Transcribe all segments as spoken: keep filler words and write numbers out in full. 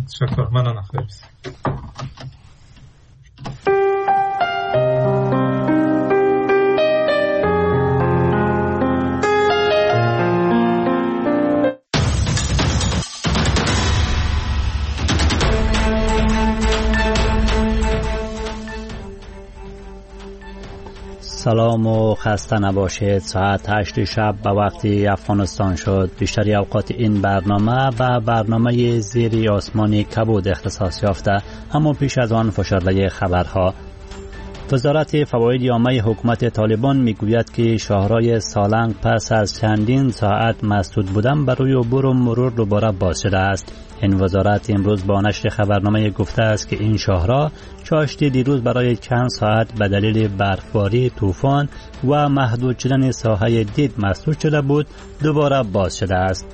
تشکر. من خیر. سلام و خسته نباشید. ساعت هشت شب به وقت افغانستان شد. بیشتری اوقات این برنامه به برنامه زیر آسمان کبود اختصاص یافته. اما پیش از آن فشرده خبرها. وزارت فواید عامه حکومت طالبان میگوید که شاهرای سالنگ پس از چندین ساعت مسدود بودن برای عبور و مرور دوباره باز شده است. این وزارت امروز با نشر خبرنامه گفته است که این شاهرا چاشت دیروز برای چند ساعت به دلیل برفباری، طوفان و محدود شدن ساحه دید مسدود شده بود، دوباره باز شده است.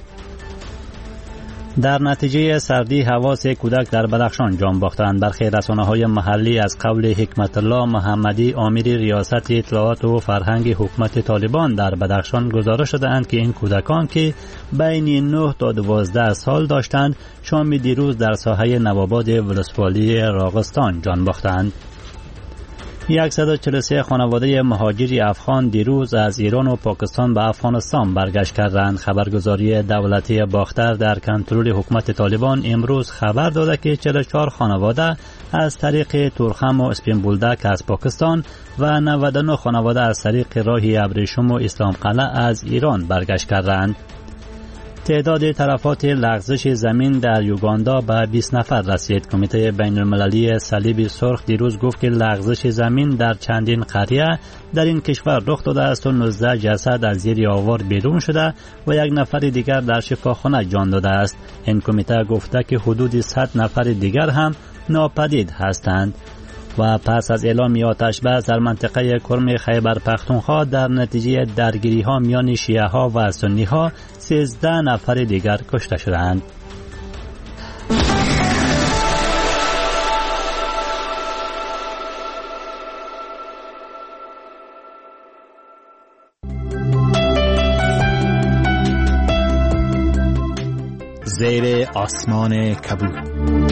در نتیجه سردی حواس کودک در بدخشان جان باختند. برخی رسانه‌های محلی از قول حکمت الله محمدی آمر ریاست اطلاعات و فرهنگ حکومت طالبان در بدخشان گزارش دادند که این کودکان که بین نه تا دوازده سال داشتند شام دیروز در ساحه نوآباد ولسوالی راغستان جان باختند. صد و چهل و سه خانواده مهاجر افغان دیروز از ایران و پاکستان به افغانستان برگشت کردند. خبرگزاری دولتی باختر در کنترل حکومت طالبان امروز خبر داده که چهل و چهار خانواده از طریق تورخم و اسپین بولدک از پاکستان و نود و نه خانواده از طریق راه ابریشم و اسلام قلعه از ایران برگشت کردند. تعداد تلفات لغزش زمین در یوگاندا به بیست نفر رسید. کمیته بین المللی صلیب سرخ دیروز گفت که لغزش زمین در چندین قریه در این کشور رخ داده است و نوزده جسد از زیر آوار بیرون شده و یک نفر دیگر در شفاخانه جان داده است. این کمیته گفته که حدود صد نفر دیگر هم ناپدید هستند. و پس از اعلام آتش بس در منطقه کرم خیبر پختونخوا در نتیجه درگیری ها میان شیعه ها و سنی ها سیزده نفر دیگر کشته شدند. زیر آسمان کبود.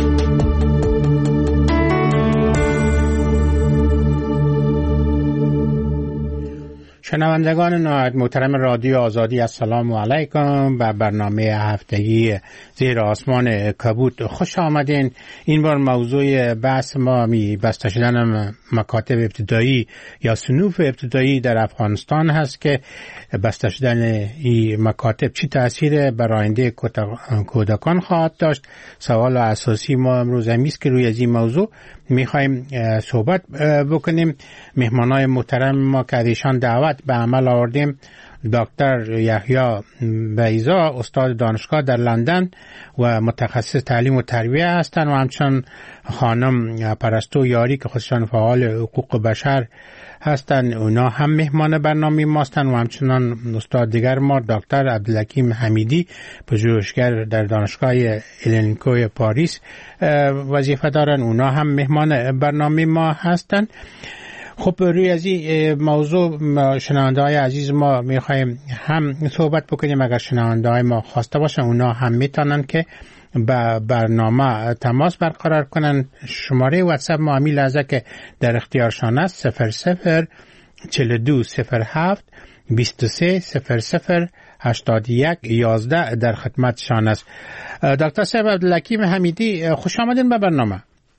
شنوندگان نهایت محترم رادیو آزادی، السلام علیکم. به برنامه هفتگی زیر آسمان کبود خوش آمدین. این بار موضوع بحث ما می بسته شدن مکاتب ابتدایی یا صنوف ابتدایی در افغانستان هست که بسته شدن این مکاتب چی تأثیر بر آینده کودکان خواهد داشت. سوال اساسی ما امروز همیست که روی از این موضوع میخوایم صحبت بکنیم. مهمانای محترم ما که ایشان دعوت به عمل آوردیم، دکتر یحیی بیضا استاد دانشگاه در لندن و متخصص تعلیم و تربیه هستند و همچنان خانم پرستو یاری که خودشان فعال حقوق بشر هستند، اونا هم مهمان برنامه ما هستند و همچنان استاد دیگر ما دکتر عبدالحکیم حمیدی پژوهشگر در دانشگاه الینکوی پاریس وظیفه دارند، اونا هم مهمان برنامه ما هستند. خب روی از این موضوع شنونده های عزیز ما میخوایم هم صحبت بکنیم. اگر شنونده های ما خواسته باشن اونا هم میتونن که با برنامه تماس برقرار کنن. شماره واتساپ ما همین لحظه که در اختیارشان است صفر صفر چهل و دو صفر هفت بیست و سه صفر صفر هشتاد و یک یازده در خدمتشان است. دکتر صاحب عبدالحکیم حمیدی خوش آمدین به برنامه.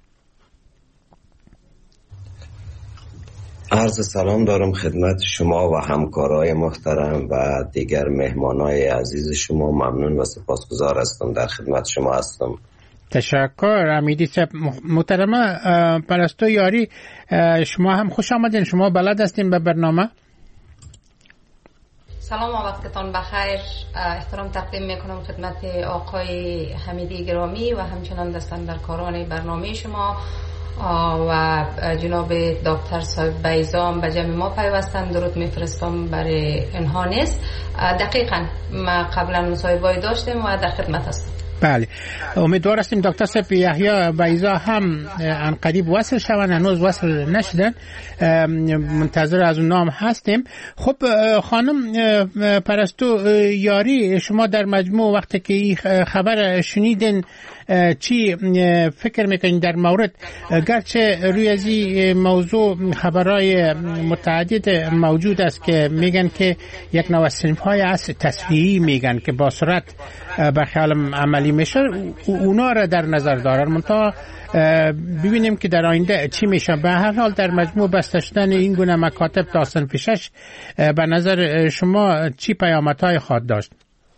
عرض سلام دارم خدمت شما و همکارای محترم و دیگر مهمانای عزیز شما. ممنون و سپاسگزار هستم، در خدمت شما هستم. تشکر امیدی صاحب. محترمه پرستو یاری شما هم خوش آمدین، شما بلد هستین به برنامه. سلام و وقتتان بخیر. احترام تقدیم میکنم خدمت آقای حمیدی گرامی و همچنان دستاندرکاران برنامه شما و جناب دکتر صاحب بیضا به جمع ما پیوستن. درود میفرستم برای اینها نیست. دقیقاً ما قبلا مصاحبه داشتیم و در خدمت هستم. بله، امیدوار هستیم دکتر صاحب یحیی بیضا هم ان قریب وصل شوند، هنوز وصل نشدن، منتظر از اون نام هستیم. خب خانم پرستو یاری، شما در مجموع وقتی که این خبر شنیدین چی فکر میکنین در مورد، گرچه روی از این موضوع خبرهای متعدد موجود است که میگن که یک نوع صنف‌های از تصفیهی میگن که با سرعت به خیال عملی میشه، اونا را در نظر دارن، منتها ببینیم که در آینده چی میشه. به هر حال در مجموع بسته شدن این گونه مکاتب تا صنف شش به نظر شما چی پیامدهای خواهد داشت؟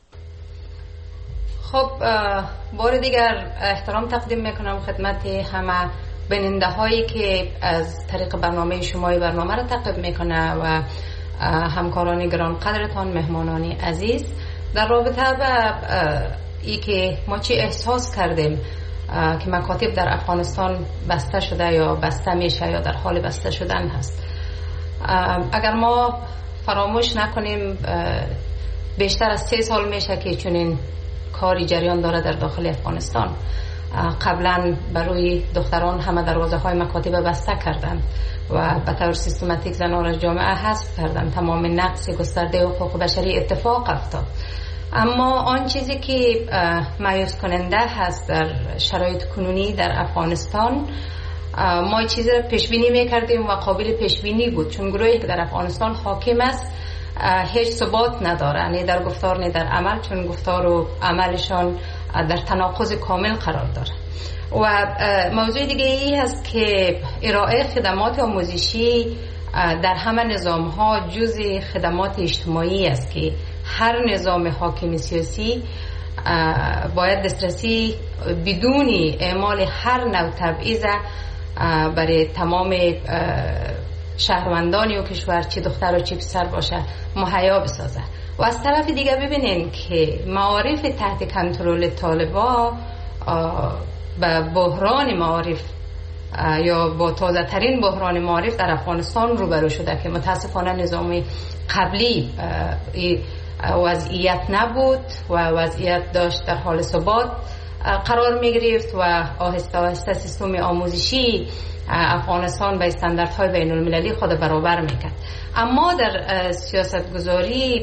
خب بار دیگر احترام تقدیم میکنم خدمت همه بیننده هایی که از طریق برنامه شما برنامه را تعقیب میکنه و همکاران گران قدرتان، مهمانان عزیز، در رابطه با ای که ما چی احساس کردیم که مکاتب در افغانستان بسته شده یا بسته میشه یا در حال بسته شدن هست. اگر ما فراموش نکنیم بیشتر از سه سال میشه که چنین کاری جریان داره در داخل افغانستان. قبلا برای دختران همه دروازه های مکاتب بسته کردند و به طور سیستماتیک زنان را جامعه حذف کردند. تمام نقص گسترده حقوق بشری اتفاق افتاد. اما آن چیزی که مایوس کننده هست در شرایط کنونی در افغانستان، ما چیزی را پیش بینی میکردیم و قابل پیش بینی بود، چون گروهی که در افغانستان حاکم است هیچ ثبات نداره، نه در گفتار نه در عمل، چون گفتار و عملشان در تناقض کامل قرار داره. و موضوع دیگه ای هست که ارائه خدمات آموزشی در همه نظام ها جزء خدمات اجتماعی است که هر نظام حاکم سیاسی باید دسترسی بدون اعمال هر نوع تبعیض برای تمام شهروندانی و کشور، چه دختر و چه پسر باشه، مهیا بسازه. و از طرف دیگه ببینین که معارف تحت کنترل طالبا به بحران معارف یا با تازه ترین بحران معارف در افغانستان روبرو شده که متاسفانه نظام قبلی وضعیت نبود و وضعیت داشت در حال ثبات قرار می گرفت و آهسته آهسته سیستم آموزشی افغانستان به استانداردهای بین المللی خود برابر میکرد. اما در سیاست گذاری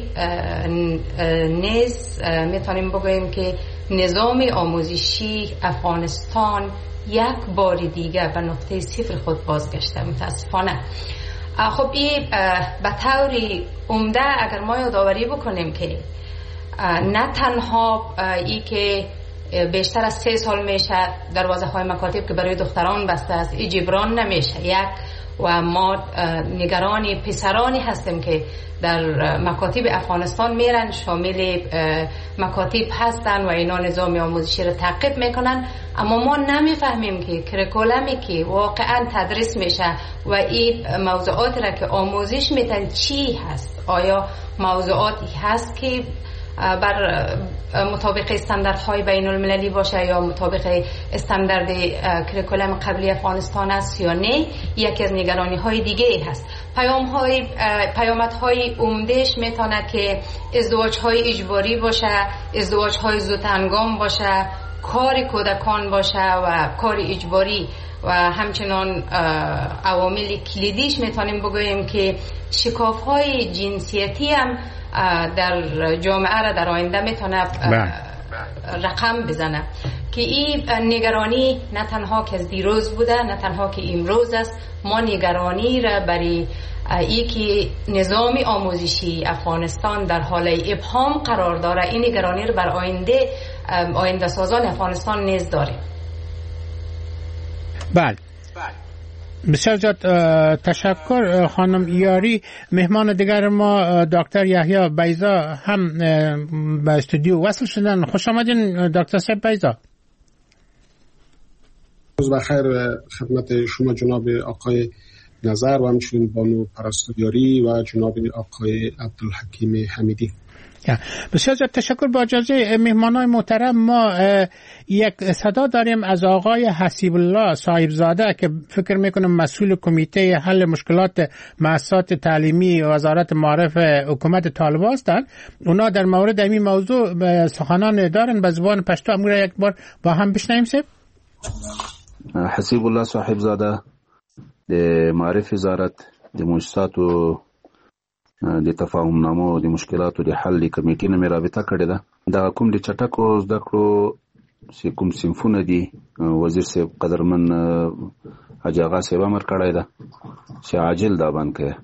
نیز میتونیم بگوییم که نظام آموزشی افغانستان یک بار دیگه به نقطه صفر خود بازگشته متاسفانه. خب این به طوری عمده اگر ما یادآوری بکنیم که نه تنها ای که بیشتر از سه سال میشه دروازه های مکاتب که برای دختران بسته است ای جبران نمیشه یک، و ما نگرانی پسرانی هستیم که در مکاتب افغانستان میرن، شامل مکاتب هستن و اینا نظام آموزشی رو تعقیب میکنن، اما ما نمیفهمیم که کرکولمی که واقعا تدریس میشه و این موضوعات را که آموزش میتن چی هست، آیا موضوعاتی هست که بر مطابق استانداردهای بین المللی باشه یا مطابق استاندارد کریکولم قبلی افغانستان است یا نه. یکی از نگرانی های دیگه هست. پیام های پیامد های عمدهش میتونه که ازدواج های اجباری باشه، ازدواج های زودهنگام باشه، کار کودکان باشه و کار اجباری و همچنان عوامل کلیدیش میتونیم بگوییم که شکاف های جنسیتی هم در جامعه را در آینده میتونه رقم بزنه که این نگرانی نه تنها که از دیروز بوده نه تنها که امروز است. ما نگرانی را برای ای که نظام آموزشی افغانستان در حال ابهام قرار داره، این نگرانی را بر آینده آینده سازان افغانستان نیز داریم. بله، بسیار زیاد تشکر خانم یاری. مهمان دیگر ما دکتر یحیی بیضا هم به استودیو وصل شدن. خوش آمدین دکتر صاحب بیضا. روز بخیر خدمت شما جناب آقای نظر و همچنین بانو پرستو یاری و جناب آقای عبدالحکیم حمیدی. بسیار زیاد تشکر. با اجازه مهمانان محترم ما یک صدا داریم از آقای حسیب الله صاحبزاده که فکر میکنم مسئول کمیته حل مشکلات مؤسسات تعلیمی وزارت معارف حکومت طالبان هستند. اونا در مورد این موضوع سخنان دارن به زبان پشتو. امور یک بار با هم بشنویم. سب حسیب الله صاحبزاده د معارف وزارت د مؤسسات او د تفاهم نامو او د مشکلاتو د حل کمیټې نه رابطه کړې ده. دا کوم د چټکو زده کړو چې کوم صنفونه دي وزیر صاحب قدرمن حاجي آغا صاحب امر کړی ده چې عاجل دا بند کړي.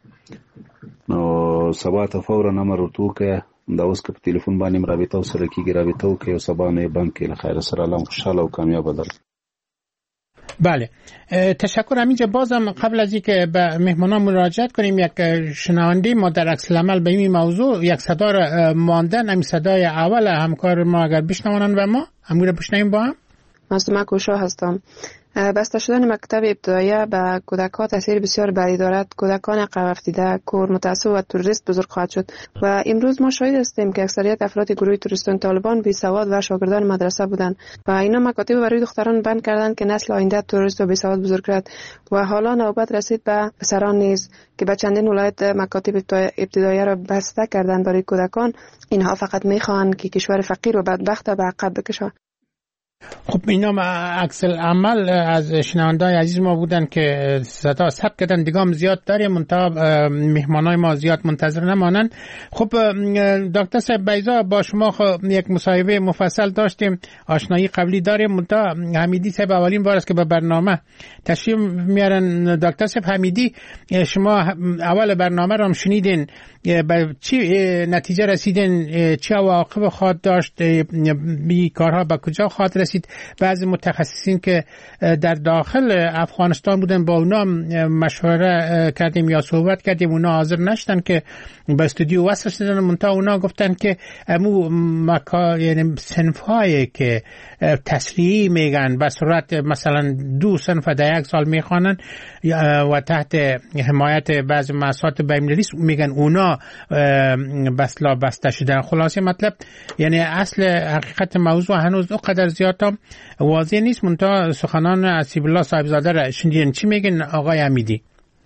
نو سبا ته فورا امر ورته وکړه. دا اوس که په تلیفون باندې رابطه ورسره کېږي رابطه وکړي او سبا نه یې بند کړي. له خیره سره الله خوشحاله او کامیابه در. بله تشکر. همینجا بازم قبل از اینکه به مهمانان مراجعت کنیم یک شنونده ما در عکس العمل به این موضوع یک صدا را ماندن. همین صدای اول همکار ما اگر بشنوانن و ما همون را بشنویم با هم. من کوشا هستم. بسته شدن مکتب ابتدایی به کودکان تاثیر بسیار بدی دارد. کودکان عقب افتاده، کور، متعصب و تروریست بزرگ خواهد شد و امروز ما شاهد هستیم که اکثریت افراد گروه تروریستان طالبان بی سواد و شاگردان مدرسه بودند و اینا مکاتب برای دختران بند کردند که نسل آینده تروریست و بی سواد بزرگ کرد و حالا نوبت رسید به پسران نیز که به چندین ولایت مکاتب ابتدایی را بسته کردند برای کودکان. اینها فقط میخواهند که کشور فقیر و بدبخت به عقب بکشند. خب اینا عکس العمل از شنونده‌های عزیز ما بودن که صدا ثبت کردن. دیگه هم زیاد داریم منتها مهمانای ما زیاد منتظر نمانن. خب دکتر صاحب بیضا با شما خب یک مصاحبه مفصل داشتیم، آشنایی قبلی داریم. منتها حمیدی صاحب اولین بار است که به برنامه تشریف میارن. دکتر صاحب حمیدی شما اول برنامه رو هم شنیدین، به چی نتیجه رسیدین؟ چه عواقب خواهد داشت؟ بیکارها به کجا خواهد رسید؟ بعضی متخصصین که در داخل افغانستان بودن با اونا مشوره کردیم یا صحبت کردیم، اونا حاضر نشدن که به استودیو وصل شدن. منتها اونا گفتن که امو مکا یعنی صنف‌هایی که تسریعی میگن به صورت مثلا دو صنف در یک سال میخوانن و تحت حمایت بعضی مؤسسات بین‌المللی میگن اونا بسلا بسته شدن. خلاصه مطلب یعنی اصل حقیقت موضوع هنوز اونقدر زیاد واضح نیست. منتها سخنان حسیب الله صاحبزاده را شنیدین. چی میگن آقای حمیدی؟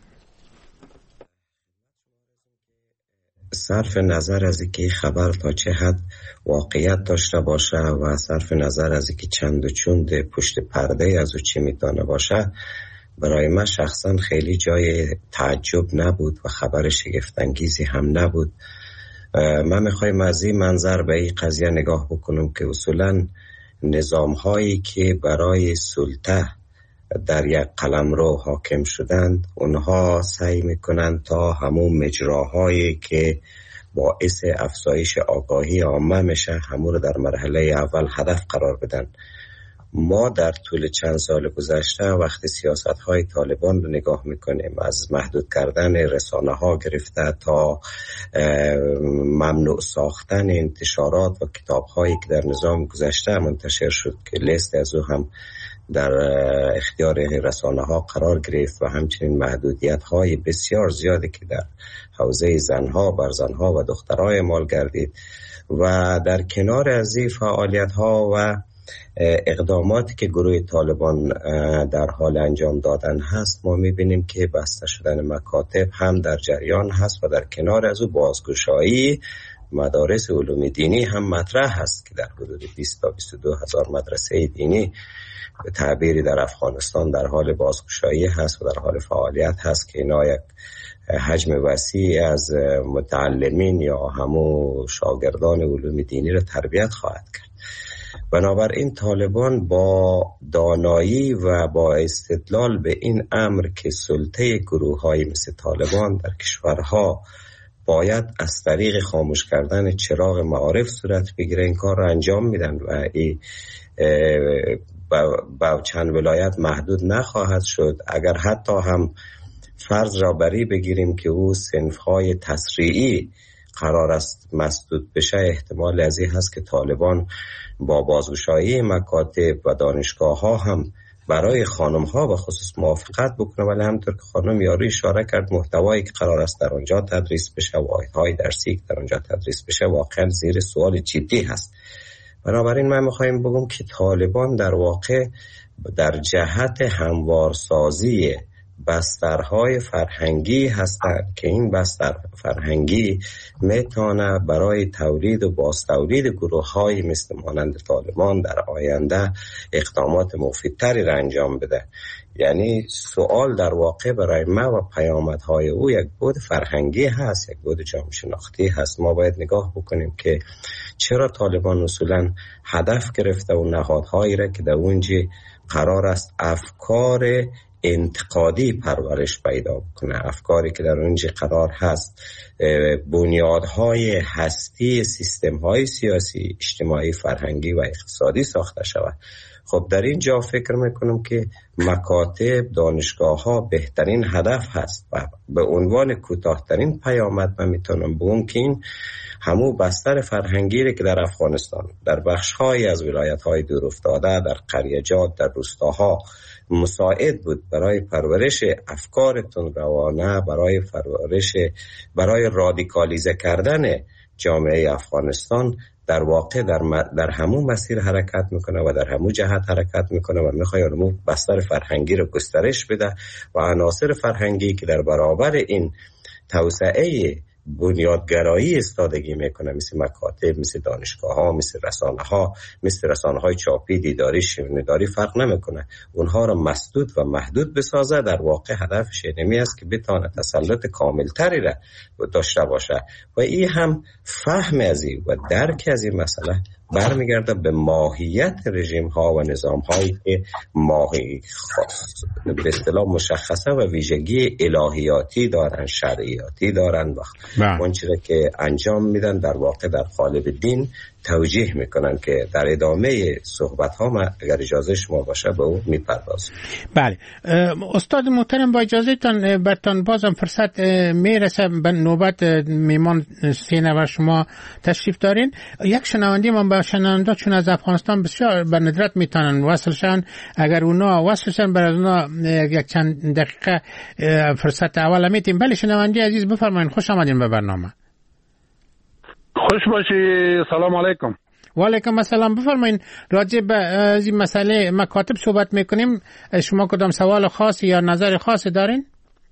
صرف نظر از اینکه خبر تا چه حد واقعیت داشته باشه و صرف نظر از اینکه چند و چوند پشت پرده از او چی میتونه باشه، برای من شخصا خیلی جای تعجب نبود و خبر شگفت‌انگیزی هم نبود. من میخوایم از این منظر به این قضیه نگاه بکنم که اصولاً نظام هایی که برای سلطه در یک قلمرو حاکم شدند، اونها سعی میکنند تا همون مجراهایی که باعث افزایش آگاهی عامه میشه همون رو در مرحله اول هدف قرار بدن. ما در طول چند سال گذشته وقتی سیاست های طالبان رو نگاه میکنیم، از محدود کردن رسانه ها گرفته تا ممنوع ساختن انتشارات و کتاب هایی که در نظام گذشته منتشر شد که لیست از او هم در اختیار رسانه ها قرار گرفت و همچنین محدودیت های بسیار زیادی که در حوزه زنها، بر زنها و دخترای مال گردید و در کنار از این فعالیت ها و اقداماتی که گروه طالبان در حال انجام دادن هست، ما میبینیم که بسته شدن مکاتب هم در جریان هست و در کنار از او بازگشایی مدارس علوم دینی هم مطرح هست که در حدود بیست تا بیست و دو هزار مدرسه دینی به تعبیری در افغانستان در حال بازگشایی هست و در حال فعالیت هست که اینا یک حجم وسیع از متعلمین یا همو شاگردان علوم دینی را تربیت خواهد کرد. بنابراین طالبان با دانایی و با استدلال به این امر که سلطه گروه های مثل طالبان در کشورها باید از طریق خاموش کردن چراغ معارف صورت بگیره، این کار را انجام میدن و این با چند ولایت محدود نخواهد شد. اگر حتی هم فرض را بری بگیریم که او صنف‌های تسریعی قرار است مسدود بشه، احتمال از این هست که طالبان با بازگشایی مکاتب و دانشگاه ها هم برای خانم ها به خصوص موافقت بکنه، ولی همونطور که خانم یاری اشاره کرد محتوایی که قرار است در آنجا تدریس بشه و آیه‌های درسی که در آنجا تدریس بشه واقعا زیر سوال جدی هست. بنابراین من میخوایم بگم که طالبان در واقع در جهت هموارسازی بسترهای فرهنگی هستند که این بستر فرهنگی میتونه برای تولید و بازتولید گروه‌های مثل مانند طالبان در آینده اقدامات مفیدتری را انجام بده. یعنی سوال در واقع برای ما و پیامدهای او یک بود فرهنگی هست، یک بود جامعه شناختی هست. ما باید نگاه بکنیم که چرا طالبان اصولا هدف گرفته و نهادهایی را که در اونجا قرار است افکار انتقادی پرورش پیدا کنه، افکاری که در اونجا قرار هست بنیادهای هستی سیستم‌های سیاسی، اجتماعی، فرهنگی و اقتصادی ساخته شود. خب در این جا فکر میکنم که مکاتب، دانشگاه‌ها بهترین هدف هست و به عنوان کوتاه‌ترین پیامد من میتونم بگم که این همو بستر فرهنگی که در افغانستان در بخش‌های از ولایت‌های دورافتاده، در قریه‌جات، در روستاها مساعد بود برای پرورش افکار تندروانه، برای پرورش برای رادیکالیزه کردن جامعه افغانستان، در واقع در, م... در همون مسیر حرکت میکنه و در همون جهت حرکت میکنه و میخواد اون بستر فرهنگی رو گسترش بده و عناصر فرهنگی که در برابر این توسعه بنیادگرایی استادگی میکنه، مثل مکاتب، مثل دانشگاه ها، مثل رسانه ها، مثل رسانه های چاپی، دیداری، شنیداری فرق نمیکنه، اونها را مسدود و محدود بسازه. در واقع هدفش اینمی است که بتونه تسلط کاملتری را داشته باشه و این هم فهم از این و درک از این مسئله برمیگرده به ماهیت رژیم ها و نظام هایی که ماهی به اصطلاح مشخصه و ویژگی الهیاتی دارن، شرعیاتی دارن و اون چیزی که انجام میدن در واقع در قالب دین توجیه میکنن که در ادامه صحبت ها ما اگر اجازه شما باشه به اون میپردازم. بله استاد محترم، با اجازه تان برتان بازم فرصت میرسه به نوبت میمان سینه و شما تشریف دارین. یک شنوندی من با شنونده چون از افغانستان بسیار به ندرت میتونن وصل شن، اگر اونا وصل شن برای اونا یک چند دقیقه فرصت اول میتیم. بله شنوندی عزیز بفرمایید، خوش آمدین به برنامه. خوش باشی، سلام علیکم. و علیکم السلام. بفرمایید راجع به این مسئله مکاتب صحبت میکنیم، شما کدام سوال خاصی یا نظر خاصی دارین؟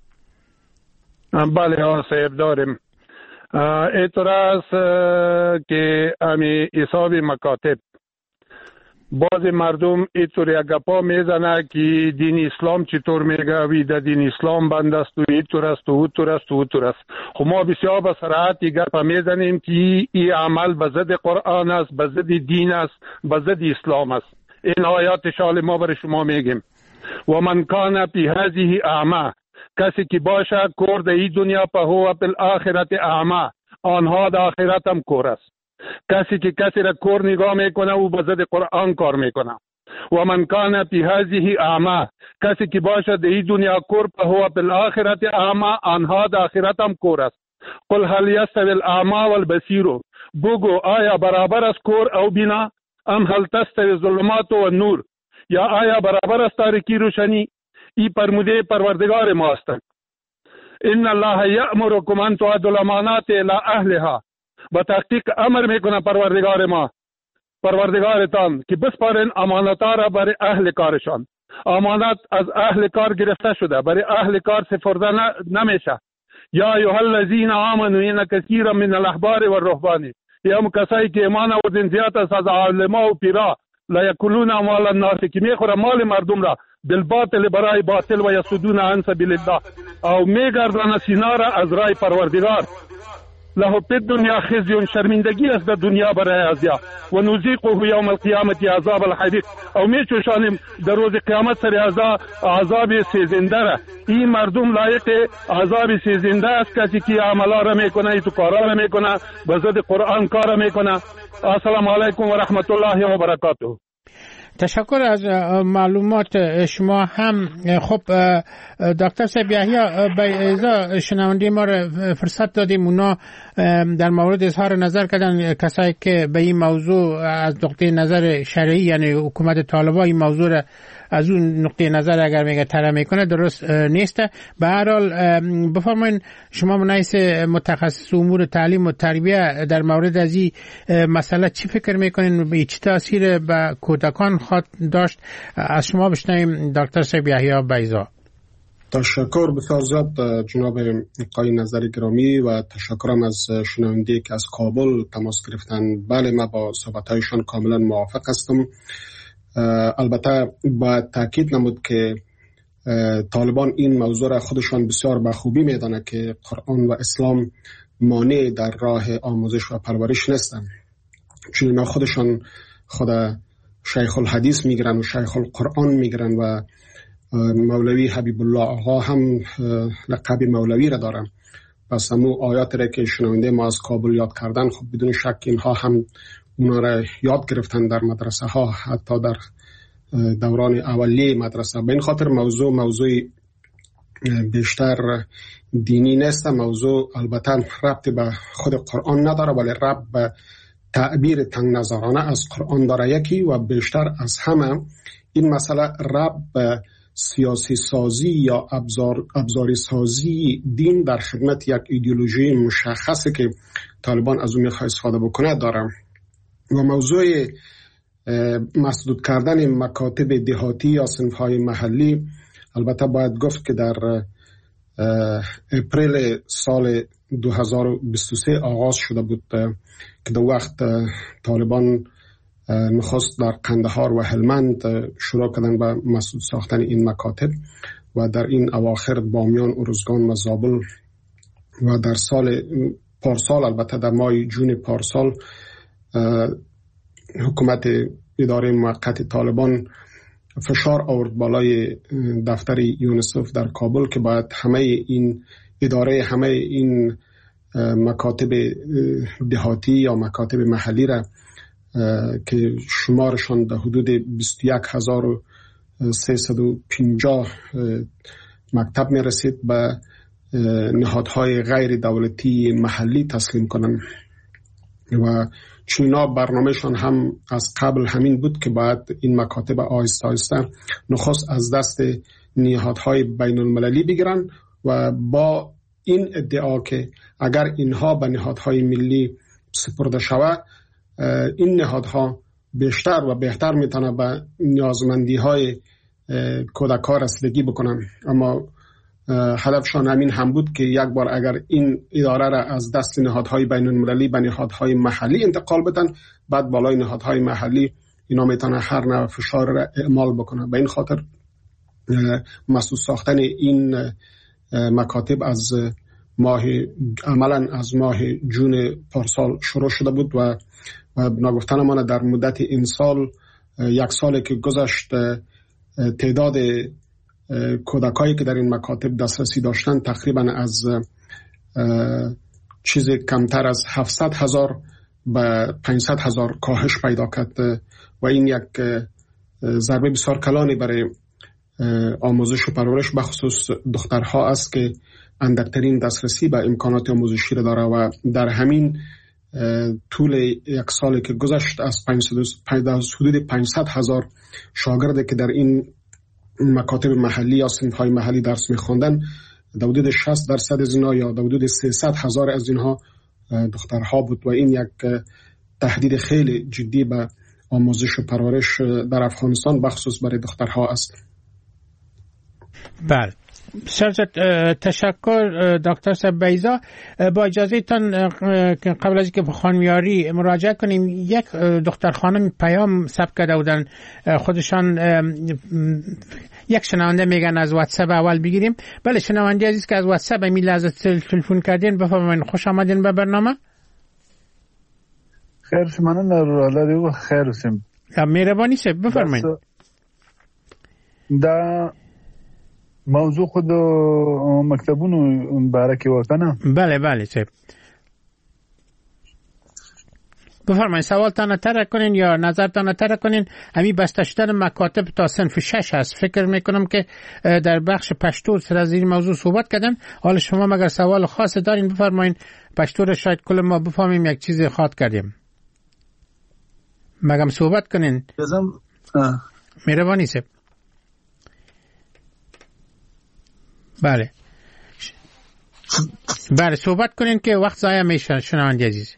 بله صاحب داریم. اعتراض که امی حساب مکاتب بعض مردم اینطور گپا میزنه که دین اسلام چطور میگه وی در دین اسلام بند است و اینطور است و اونطور است و اونطور است. خب ما بسیار به صراحت گپ میزنیم که این عمل به ضد قرآن است، به ضد دین است، به ضد اسلام است. این آیات شال ما برای شما میگیم. و من کان فی هذه اعما، کسی که باشه کور در این دنیا په هو فی الاخرت اعما، آنها در آخرت هم کور است. کسی که کسی را کور نگاه میکنه او به ضد قرآن کار میکنه. و من کان فی هذه اعما، کسی که باشه در این دنیا کور په هو فی الاخرت اعما، آنها در آخرت هم کور است. قل هل یستوی الاعما والبصیر، بگو آیا برابر است کور او بینا؟ ام هل تستوی الظلمات و النور، یا آیا برابر است تاریکی روشنی؟ ای فرموده پروردگار ما است. ان الله یأمرکم ان تؤدوا الامانات الی اهلها، با تحقیق امر میکنه پروردگار ما پروردگارتان که بسپارین امانت‌ها را برای اهل کارشان. امانت از اهل کار گرفته شده، برای اهل کار سپرده نمیشه. یا ایها الذین آمنوا ان کثیرا من الاحبار والرهبان، یا کسایی که ایمان آوردین زیاد است از علما و پیرا، لا یاکلون اموال الناس، که میخوره مال مردم را بالباطل برای باطل و یصدون عن سبیل الله، او میگردانه سینا را از راه پروردگار. له فی الدنیا خزی، شرمندگی است در دنیا برای ازیا، و نذیقه یوم القیامت عذاب الحریق، او میچوشانیم در روز قیامت سر عذاب سوزنده را. این مردم لایق عذاب سوزنده است کسی که عملا را میکنه، ای تو کارا را میکنه، به ضد قرآن کار را میکنه. السلام علیکم و رحمت الله و برکاته. تشکر از معلومات شما. هم خب دکتر صاحب یحیی بیضا شنونده ما را فرصت دادیم، اونا در مورد اظهار نظر کردن، کسایی که به این موضوع از نقطه نظر شرعی یعنی حکومت طالبان این موضوع را از اون نقطه نظر اگر میگه طرح میکنه درست نیست. به هر حال بفرمایید شما منایس متخصص امور تعلیم و تربیت در مورد از این مسئله چی فکر میکنین، به چه تاثیر به کودکان خواهد داشت؟ از شما بشنویم دکتر صاحب یحیی بیضا. تشکر بسیار زیاد جناب آقای نظری گرامی و تشکرم از شنونده که از کابل تماس گرفتن. بله، من با صحبت‌هایشان کاملا موافق هستم. البته باید تاکید نمود که طالبان این موضوع را خودشان بسیار به خوبی میدانه که قرآن و اسلام مانع در راه آموزش و پرورش نیستند، چون اینا خودشان خود شیخ الحدیث میگیرن و شیخ القرآن میگیرن و مولوی حبیب الله آقا هم لقب مولوی را دارن. پس همون آیات را که شنونده ما از کابل یاد کردن، خب بدون شک اینها هم اونا را یاد گرفتن در مدرسه ها، حتی در دوران اولیه مدرسه. به این خاطر موضوع موضوع بیشتر دینی نیست. موضوع البته ربط به خود قرآن نداره، ولی ربط به تعبیر تنگ نظرانه از قرآن داره یکی، و بیشتر از همه این مسئله ربط به سیاسی سازی یا ابزار ابزاری سازی دین در خدمت یک ایدئولوژی مشخصه که طالبان از اون میخواد استفاده بکنه داره. و موضوع مسدود کردن مکاتب دهاتی یا صنف‌های محلی، البته باید گفت که در اپریل سال دو هزار و بیست و سه آغاز شده بود که در وقت طالبان نخست در قندهار و هلمند شروع کردن به مسدود ساختن این مکاتب و در این اواخر بامیان، ارزگان و زابل، و در سال پارسال البته در ماه جون پارسال حکومت اداره موقت طالبان فشار آورد بالای دفتر یونسف در کابل که باید همه این اداره همه این مکاتب دهاتی یا مکاتب محلی را که شمارشان در حدود بیست و یک هزار و سیصد و پنجاه مکتب می رسید به نهادهای غیر دولتی محلی تسلیم کنند. و چینا برنامهشان هم از قبل همین بود که باید این مکاتب آهسته آهسته نخست از دست نهادهای بین المللی بگیرن و با این ادعا که اگر اینها به نهادهای ملی سپرده شود، این نهادها بیشتر و بهتر میتونه به نیازمندی های کودکان رسیدگی بکنن. اما هدفشان همین هم بود که یک بار اگر این اداره را از دست نهادهای بین المللی به نهادهای محلی انتقال بدن، بعد بالای نهادهای محلی اینا میتونه هر نوع فشار را اعمال بکنه. به این خاطر مسدود ساختن این مکاتب از ماه عملا از ماه جون پارسال شروع شده بود و ناگفتن ما در مدت این سال، یک سالی که گذشت، تعداد کودکایی که در این مکاتب دسترسی داشتن تقریبا از چیز کمتر از هفتصد هزار به پانصد هزار کاهش پیدا کرد و این یک ضربه بسیار کلانی برای آموزش و پرورش بخصوص دخترها است که اندکترین دسترسی به امکانات آموزشی را داره و در همین طول یک سالی که گذشت از حدود پانصد هزار شاگرد که در این مکاتب محلی یا صنف‌های محلی درس می‌خواندن، در حدود شصت درصد از اینها یا در حدود سیصد هزار از اینها دخترها بود و این یک تهدید خیلی جدی به آموزش و پرورش در افغانستان بخصوص برای دخترها است. بله، بسیار تشکر دکتر صاحب بیضا. با اجازه تان قبل از اینکه به خانمیاری مراجعه کنیم، یک دختر خانم پیام ثبت کرده بودن خودشان، یک شنونده میگن از واتساپ اول بگیریم. بله شنونده عزیز که از واتساپ می لحظه تلفن کردین، بفرمایید. خوش آمدین به برنامه. خیر شما نه خیر سیم. مهربانی شه بفرمایید. دا موضوع خود مکتبونو باره که وکنه. بله بله چه بفرمایید سوالتان طرح کنین یا نظرتان طرح کنین. همین بسته شدن مکاتب تا صنف شش هست. فکر میکنم که در بخش پشتو سر از این موضوع صحبت کردن. حالا شما مگر سوال خاص دارین بفرمایید. پشتو را شاید کل ما بفهمیم یک چیز خواد کردیم. مگم صحبت کنین. مهربانی سب. بله بله صحبت کنین که وقت ضایع میشه شنونده عزیز.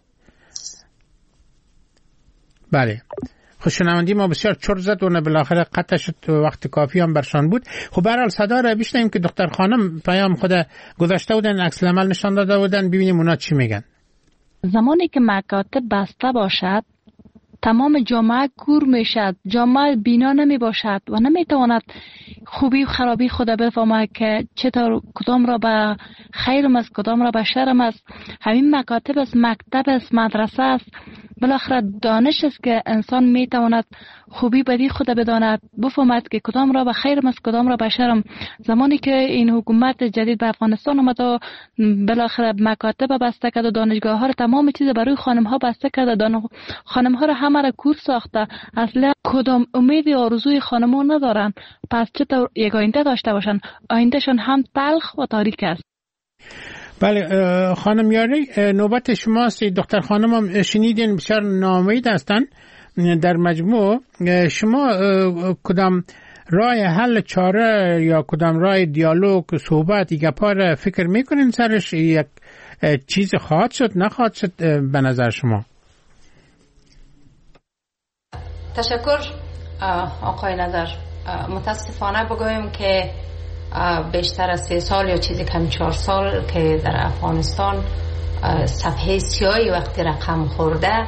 بله خب شنوندی ما بسیار چرت زد و بالاخره قطع شد و وقت کافی هم برشان بود. خب به هر حال صدا را بشنویم که دختر خانم پیام خود گذاشته بودن، عکس العمل نشان داده بودن، ببینیم اونا چی میگن. زمانی که مکاتب بسته باشد تمام جامعه کور میشد، جامعه بینا نمی باشد و نمی تواند خوبی و خرابی خود بفهمد که چطور کدام را به خیرم است کدام را به شرم است. همین مکاتب است، مکتب است، مدرسه است، بالاخره دانش است که انسان می تواند خوبی بدی خود بداند، بفهمد که کدام را به خیرم است کدام را به شرم. زمانی که این حکومت جدید به افغانستان آمد و بالاخره مکاتب بسته کرد و دانشگاه ها را تمام چیز برای خانم ها بسته کرد، خانم ها را همه را کور ساخته، اصلا کدام امید آرزوی خانم ها ندارن. پس چطور یک آینده داشته باشن؟ آیندهشان هم تلخ و تاریک است. بله خانم یاری نوبت شماست. دختر خانم هم شنیدین بسیار ناامید هستن. در مجموع شما کدام راه حل چاره یا کدام راه دیالوگ صحبت گپار فکر میکنین سرش یک چیز خواهد شد نخواهد شد به نظر شما؟ تشکر آقای نظر. متاسفانه بگویم که بیشتر از سه سال یا چیزی کم چهار سال که در افغانستان صفحه سیاهی وقتی رقم خورده،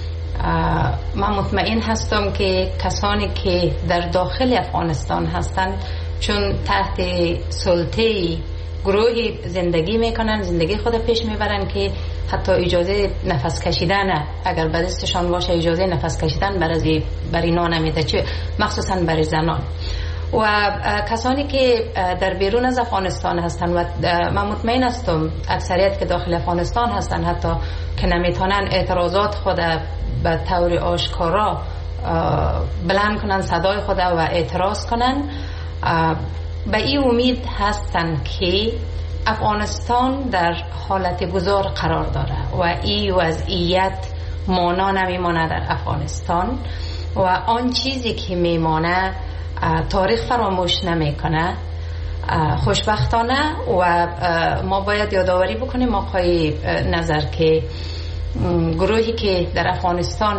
من مطمئن هستم که کسانی که در داخل افغانستان هستند چون تحت سلطه گروهی زندگی میکنن، زندگی خود پیش میبرن که حتی اجازه نفس کشیدن اگر به دستشان باشه اجازه نفس کشیدن برای برای اینا نمیده، چه مخصوصا برای زنان و کسانی که در بیرون از افغانستان هستند. و من مطمئن هستم اکثریت که داخل افغانستان هستند حتی که نمیتونن اعتراضات خود به طور آشکارا بلند کنن صدای خود و اعتراض کنن، به این امید هستن که افغانستان در حالت گذار قرار داره و این وضعیت مانا نمیمانه در افغانستان و آن چیزی که میمانه تاریخ فراموش نمیکنه خوشبختانه. و ما باید یادآوری بکنیم آقای نظر که گروهی که در افغانستان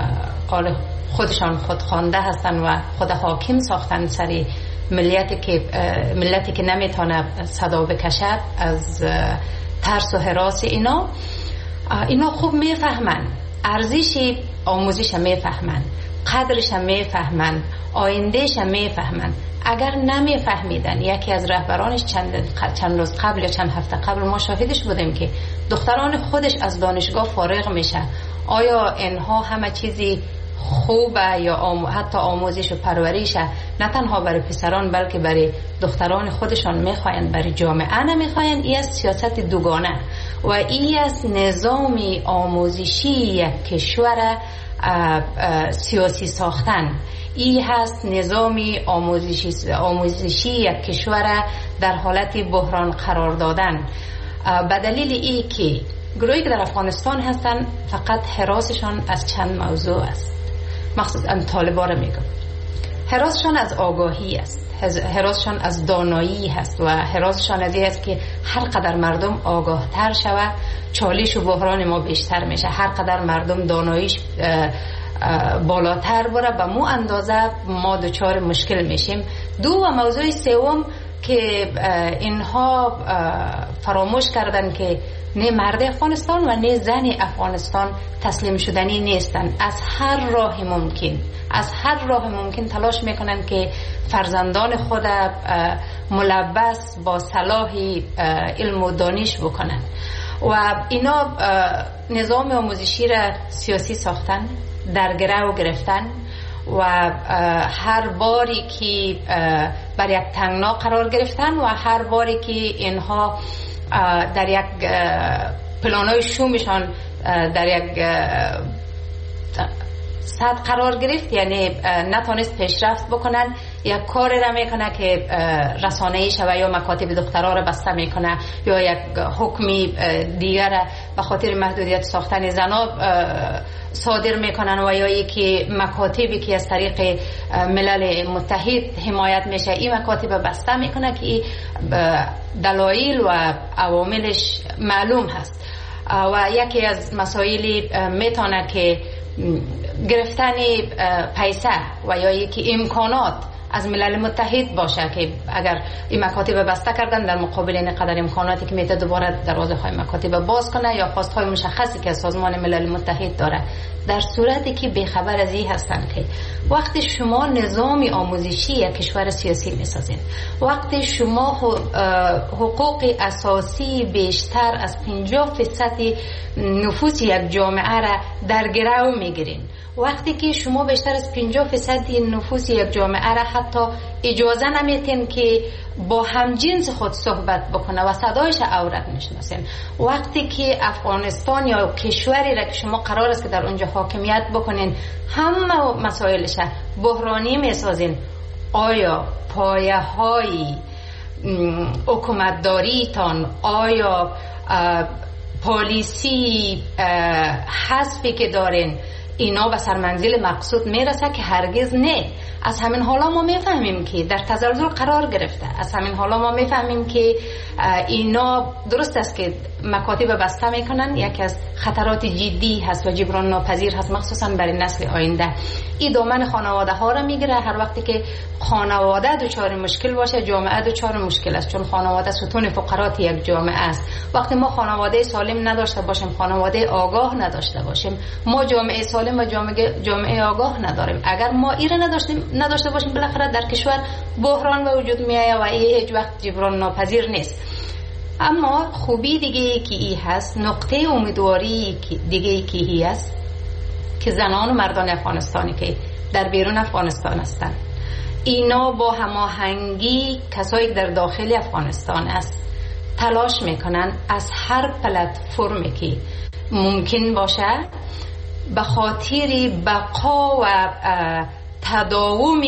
خودشان خودخوانده هستن و خود حاکم ساختن سری ملیتی که ملتی که نمیتونه صدا بکشد از ترس و هراس اینا اینا خوب میفهمن، ارزش آموزش میفهمن، قدرش میفهمن، آیندهش میفهمن. اگر نمیفهمیدن، یکی از رهبرانش چند چند روز قبل یا چند هفته قبل ما شاهدش بودیم که دختران خودش از دانشگاه فارغ میشه. آیا اینها همه چیزی خوبه یا آم... حتی آموزش و پرورش نه تنها برای پسران بلکه برای دختران خودشان میخواین، برای جامعه نمیخواین؟ این از سیاست دوگانه و این از نظام آموزشی یک کشور سیاسی ساختن. این هست نظامی آموزشی آموزشی یک کشور در حالت بحران قرار دادن. به دلیل ای که گروهی که در افغانستان هستن فقط حراسشان از چند موضوع است، مخصوصا طالبان رو میگم. حراسشان از آگاهی است، حراسشان از دانایی هست و حراسشان از این است که هر قدر مردم آگاه تر شود چالش و بحران ما بیشتر میشه، هر قدر مردم داناییش بالاتر بره به مو اندازه ما دچار مشکل میشیم. دو و موضوع سوم که اینها فراموش کردن که نه مرد افغانستان و نه زن افغانستان تسلیم شدنی نیستن. از هر راه ممکن از هر راه ممکن تلاش میکنن که فرزندان خود ملبس با صلاح علم و دانش بکنن و اینا نظام آموزشی را سیاسی ساختن، در گرو گرفتن و هر باری که بر یک تنگنا قرار گرفتن و هر باری که اینها در یک پلانای شومشان در یک صد قرار گرفت، یعنی نتونست پیشرفت بکنن. یک کاری را میکنه که رسانه‌ای شوه یا مکاتب دخترها را بسته میکنه یا یک حکمی دیگر به خاطر محدودیت ساختن زنا صادر میکنن و یا یکی مکاتبی که از طریق ملل متحد حمایت میشه این مکاتب بسته میکنه که دلایل و عواملش معلوم هست. و یکی از مسائلی میتونه که گرفتن پیسه و یا یکی امکانات از ملل متحد باشه که اگر این مکاتب بسته کردن در مقابل این قدر امکاناتی که میتونه دوباره دروازه های مکاتب باز کنه یا خواست های مشخصی که سازمان ملل متحد داره، در صورتی که بیخبر از این هستن که وقتی شما نظام آموزشی یک کشور سیاسی میسازین، وقتی شما حقوق اساسی بیشتر از پنجاه فیصد نفوس یک جامعه را در گرو میگیرین، وقتی که شما بیشتر از پنجاه فیصد نفوس یک جامعه را حتی اجازه نمیتین که با همجنس خود صحبت بکنه و صدایش عورت میشناسین، وقتی که افغانستان یا کشوری را که شما قرار است که در اونجا حاکمیت بکنین همه مسائلش بحرانی میسازین، آیا پایه های حکومتداریتان، آیا پالیسی حسبی که دارین اینا به سرمنزل مقصود میرسه؟ که هرگز نه. از همین حالا ما میفهمیم که در تزلزل قرار گرفته، از همین حالا ما میفهمیم که اینا درست است که مکاتب بسته میکنن، یکی از خطرات جدی هست و جبران ناپذیر هست، مخصوصا برای نسل آینده. این دامن خانواده ها را میگیره. هر وقتی که خانواده دچار مشکل باشه جامعه دچار مشکل است، چون خانواده ستون فقرات یک جامعه است. وقتی ما خانواده سالم نداشته باشیم، خانواده آگاه نداشته باشیم، ما جامعه سالم و جامعه جامعه آگاه نداریم. اگر ما ایره نداشتیم نداشته باشیم بالاخره در کشور بحران به وجود میاد و این هیچ وقت جبران ناپذیر نیست. اما خوبی دیگه که ای هست، نقطه امیدواری دیگه ای که ای هست که زنان و مردان افغانستانی که در بیرون افغانستان هستند، اینا با هماهنگی کسایی که در داخل افغانستان است تلاش میکنن از هر پلتفرمی که ممکن باشه به خاطر بقا و تداوم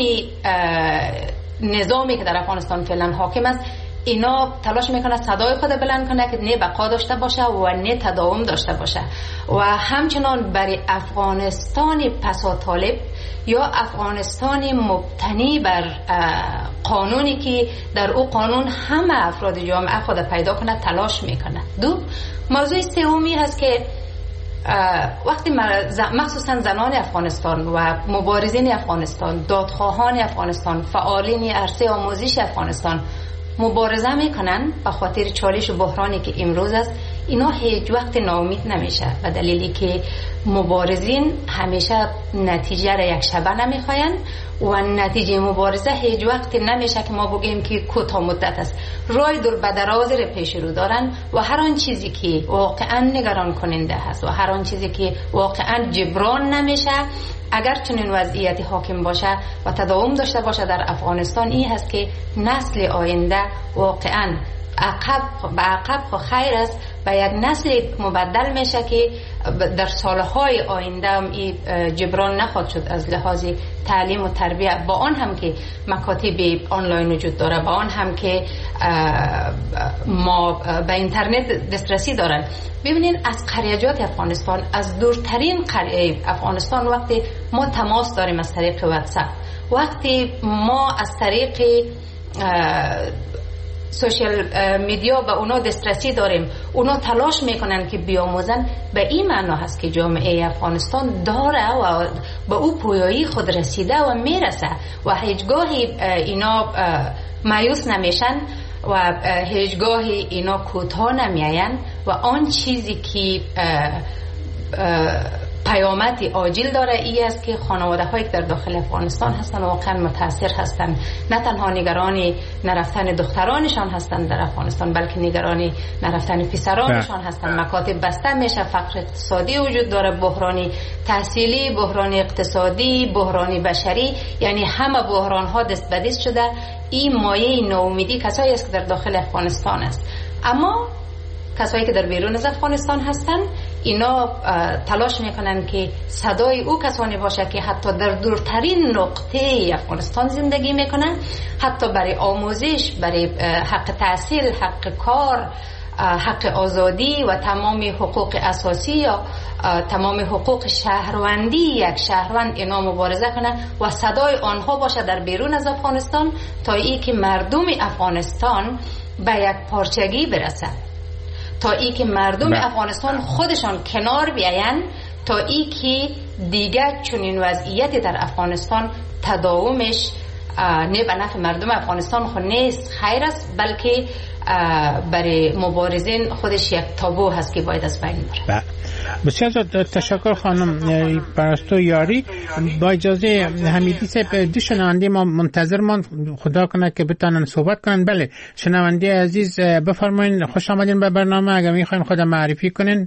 نظامی که در افغانستان فعلا حاکم است، اینا تلاش میکنه صدای خود بلند کنه که نه بقا داشته باشه و نه تداوم داشته باشه. و همچنان برای افغانستان پساطالب یا افغانستان مبتنی بر قانونی که در او قانون همه افراد جامعه خود پیدا کنه تلاش میکنه. دو موضوع سومی هست که وقتی مخصوصا زنان افغانستان و مبارزین افغانستان، دادخواهان افغانستان، فعالین عرصه آموزش افغانستان مبارزه میکنن به خاطر چالش و بحرانی که امروز است، اینا هیچ وقت ناامید نمیشه و دلیلی که مبارزین همیشه نتیجه را یک شبه نمیخواین و نتیجه مبارزه هیچ وقت نمیشه که ما بگیم که کوتاه مدت است. راه دور به دراز را پیش رو دارن و هر آن چیزی که واقعا نگران کننده هست و هر آن چیزی که واقعا جبران نمیشه اگر چنین وضعیتی حاکم باشه و تداوم داشته باشه در افغانستان، این هست که نسل آینده واقعا عقب به عقب خو خیر است و یک نسل مبدل میشه که در سالهای آینده هم جبران نخواهد شد از لحاظ تعلیم و تربیت، با آن هم که مکاتب آنلاین وجود داره، با آن هم که ما به اینترنت دسترسی دارن. ببینین از قریجات افغانستان، از دورترین قریه افغانستان وقتی ما تماس داریم از طریق واتساپ، وقتی ما از طریق سوشیال میدیا به اونا دسترسی داریم، اونا تلاش میکنن که بیاموزن، به این معنا هست که جامعه افغانستان داره و به او پویایی خود رسیده و میرسه و هیچگاهی اینا مایوس نمیشن و هیچگاهی اینا کوتاه نمیاین و آن چیزی که پیامدی عاجل داره ای است که خانواده هایی که در داخل افغانستان هستن واقعا متاثر هستن، نه تنها نگرانی نرفتن دخترانشان هستن در افغانستان بلکه نگرانی نرفتن پسرانشان هستن. مکاتب بسته میشه، فقر اقتصادی وجود داره، بحرانی تحصیلی، بحرانی اقتصادی، بحرانی بشری، یعنی همه بحران ها دست به دست شده. این مایه ناامیدی کسایی است که در داخل افغانستان است. اما کسایی که در بیرون از افغانستان هستن اینا تلاش میکنن که صدای او کسانی باشه که حتی در دورترین نقطه افغانستان زندگی میکنن، حتی برای آموزش، برای حق تحصیل، حق کار، حق آزادی و تمام حقوق اساسی یا تمام حقوق شهروندی یک شهروند اینا مبارزه کنه و صدای آنها باشه در بیرون از افغانستان تا ای که مردم افغانستان به یک پارچگی برسن، تا ای که مردم با. افغانستان خودشان کنار بیاین، تا ای که دیگه چنین وضعیتی در افغانستان تداومش نه به نفع مردم افغانستان خود نیست خیر است، بلکه برای مبارزین خودش یک تابو هست که باید از بین بره. بسیار تشکر خانم پرستو یاری. با اجازه حمیدی صاحب، دو شنونده ما منتظر من، خدا کنه که بتونن صحبت کنن. بله شنونده عزیز بفرمایید، خوش آمدین به برنامه. اگر میخواین خودم معرفی کنین.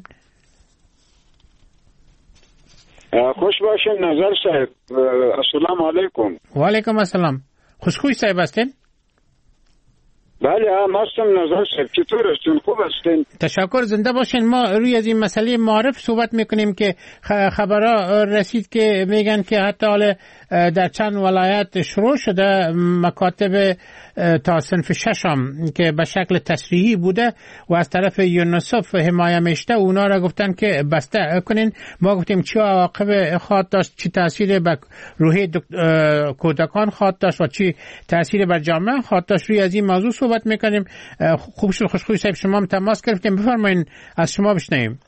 خوش باشین نظر صاحب. السلام علیکم. و علیکم السلام. خوشخوی صاحب هستین؟ بله هم هستم نظر صاحب. چطور هستین؟ خوب هستین؟ تشکر، زنده باشین. ما روی از این مسئله معارف صحبت میکنیم که خبرها رسید که میگن که حتی حال در چند ولایت شروع شده مکاتب تا صنف ششم که به شکل تصریحی بوده و از طرف یونیسف حمایه میشته، اونا را گفتن که بسته کنین. ما گفتیم چه عواقب خواهد داشت، چه تاثیر بر روحی کودکان خواهد داشت و چه تاثیر بر جامعه خواهد داشت. روی از این موضوع صحبت میکنیم. خوب شد خوشخوی صاحب شما هم تماس گرفتیم، بفرمایین از شما بشنویم.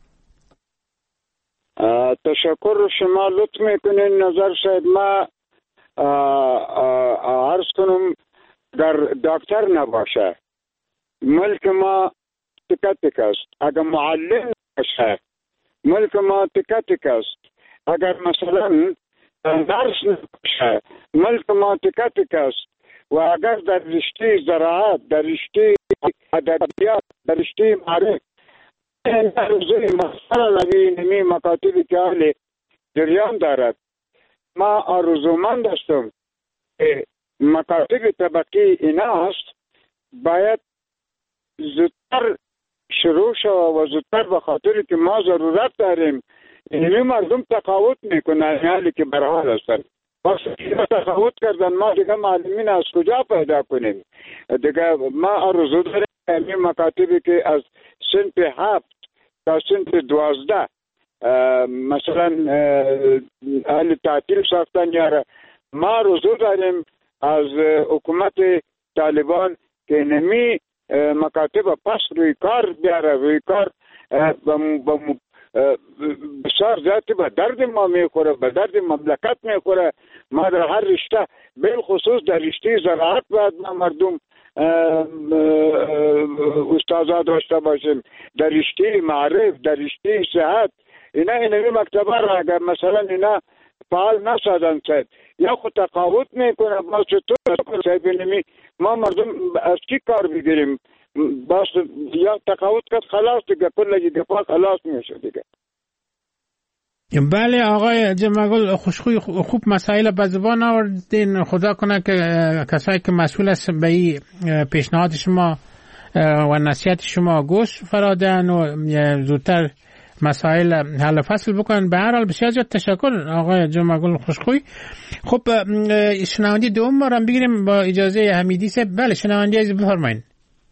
تشکر شما لطف میکنین نظر صاحب. ما عرض کنم در دکتر نباشه، ملک ما تکه تکه است. اگر معلم نباشه ملک ما تکه تکه است. اگر مثلا نرس نباشه ملک ما تکه تکه است. و اگر در رشته زراعت، در رشته ادبیات، در رشته معرفت این روزی مثلا نبی نمی مکاتبی که اهل جریان دارد، ما آرزومند هستم که مکاتب طبقی اینا هست باید زودتر شروع شد و زودتر به خاطر که ما ضرورت داریم. اینمی مردم تقاوت میکنن حالی که برحال هستن. وقتی که تقاوت کردن ما دیگه معلمین از کجا پیدا کنیم؟ دیگه ما آرزو داریم این مکاتبی که از صنف هفت تا صنف دوازده مثلا اهل تعطیل ساختن یاره، ما آرزو داریم از حکومت طالبان که نمی مکاتب پس روی کار بیاره، روی کار بسیار زیادی به درد ما میخوره، به درد مملکت میخوره. ما در هر رشته بالخصوص در رشته زراعت باید ما مردم استاذا داشته باشیم، در رشته معرف، در رشته صحت. اینا اینمی مکتبه را اگر مثلا اینا فعال نسازن سید یا خود تقاوت میکنه، ما چطور سید اینمی ما مردم از کی کار بگیریم؟ باز یا تقاوت کرد خلاص دیگه، کل گپا خلاص میشه دیگه. بله آقای جمعگل خوشخوی خوب مسائل به زبان آوردین. خدا کنه که کسایی که مسئول است به این پیشنهاد شما و نصیحت شما گوش فرادن و زودتر مسائل حل فصل بکنن. به هر حال بسیار زیاد تشکر آقای جمعگل خوشخوی. خب شنونده دوم ما را بگیریم با اجازه حمیدی صاحب. بله شنونده عزیز بفرمایید.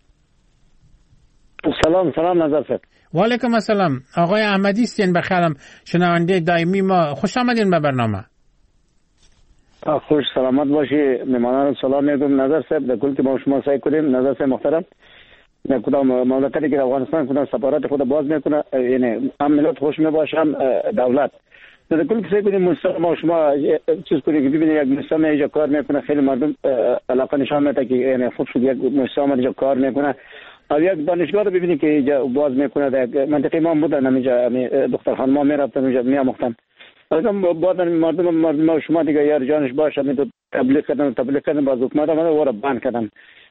سلام سلام نظر صاحب. و علیکم السلام. آقای احمدی هستین بخیرم، شنونده دائمی ما. خوش آمدین به برنامه. خوش سلامت باشی. مهمانان سلام میگم نظر صاحب. در کل که ما شما سعی کنیم نظر صاحب محترم، نه کدام مملکتی که افغانستان کدام سفارت خود باز میکنه، یعنی هم ملت خوش میباشه هم دولت. در کل که سعی کنیم مستقیم ما شما چیز کنیم که ببینید یک مستقیم اینجا کار میکنه، خیلی مردم علاقه نشان میده که یعنی خوب شد یک مستقیم اینجا کار میکنه. او یک دانشگاه رو ببینید که اینجا باز میکنه. در منطقه ما بودن همینجا دختر خانم ها میرفتن اینجا میاموختن. اصلا بعد مردم مردم شما دیگه یار جانش باشه می تو تبلیغ کردن تبلیغ کردن باز حکومت اومد و رو بند کردن.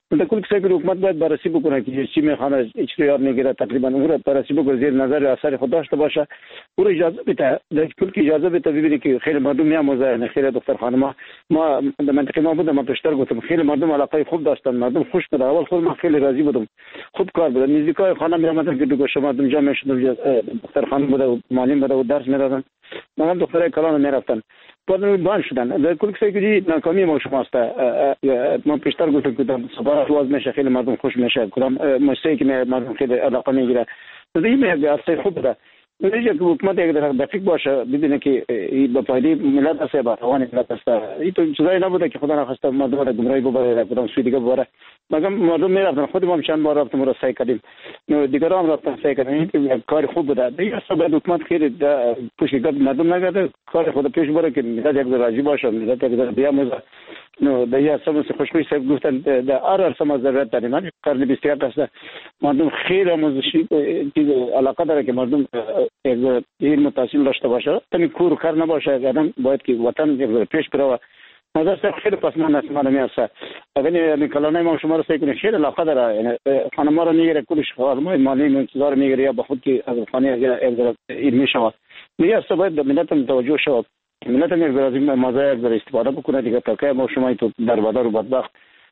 در کل کسی که حکومت باید بررسی بکنه که چی میخواد چی یاد میگیره تقریبا اون رو بررسی بکنه زیر نظر اثر خود داشته باشه او رو اجازه بده در کل که اجازه بده ببینید که خیلی مردم میاموزه خیلی دختر خانم ما در منطقه ما بودم ما پیشتر گفتم خیلی مردم علاقه خوب داشتن مردم خوش بود اول خود من خیلی راضی بودم خوب کار بود نزدیکای خانه میرفتم که دو گوشه مردم جمع شدن دختر خانم بود و معلم بود و درس میدادن من دخترای کلان میرفتن بعد بان شدن در کل کسی که ناکامی ما شماست ما پیشتر گفتم که صبح واز میشه خیلی مردم خوش میشه کدام موسیقی که مردم خیلی علاقه میگیره این میگه اصلا خوب ده میگه که حکومت یک دقیق باشه ببینه که با فایده ملت است با توان ملت است این تو چیزایی نبوده که خدا نخواسته مردم را گمراهی ببره کدام سوی دیگه ببره مگم مردم میرفتن خود ما هم چند بار رفتیم رو سعی کردیم دیگران هم رفتن سعی کردن این کار خوب بوده دیگه اصلا حکومت خیلی پوشیدگاه مردم نگرده کار خود پیش بره که ملت یک راضی باشه ملت یک بیاموزه نو در یه اصلا خوشبوی صاحب گفتن در هر عرصه ما ضرورت داریم من قرن بیست و یک است مردم خیلی آموزشی علاقه داره که مردم یک علم تحصیل داشته باشه تمی کور کار نباشه آدم باید که وطن یک پیش بره نظر صاحب خیلی پسمان است من میاسه اگر این کلانه ما شما رو سعی کنید خیلی علاقه داره یعنی خانم رو میگیره کلش خانمای مالی انتظار میگیره یا به خود که از خانه اگر علمی شود میگه اصلا باید ملت متوجه شود ملت هم یک ذره از این مزایا یک ذره استفاده بکنه دیگه تا که ما شما تو در بادار و بدبخت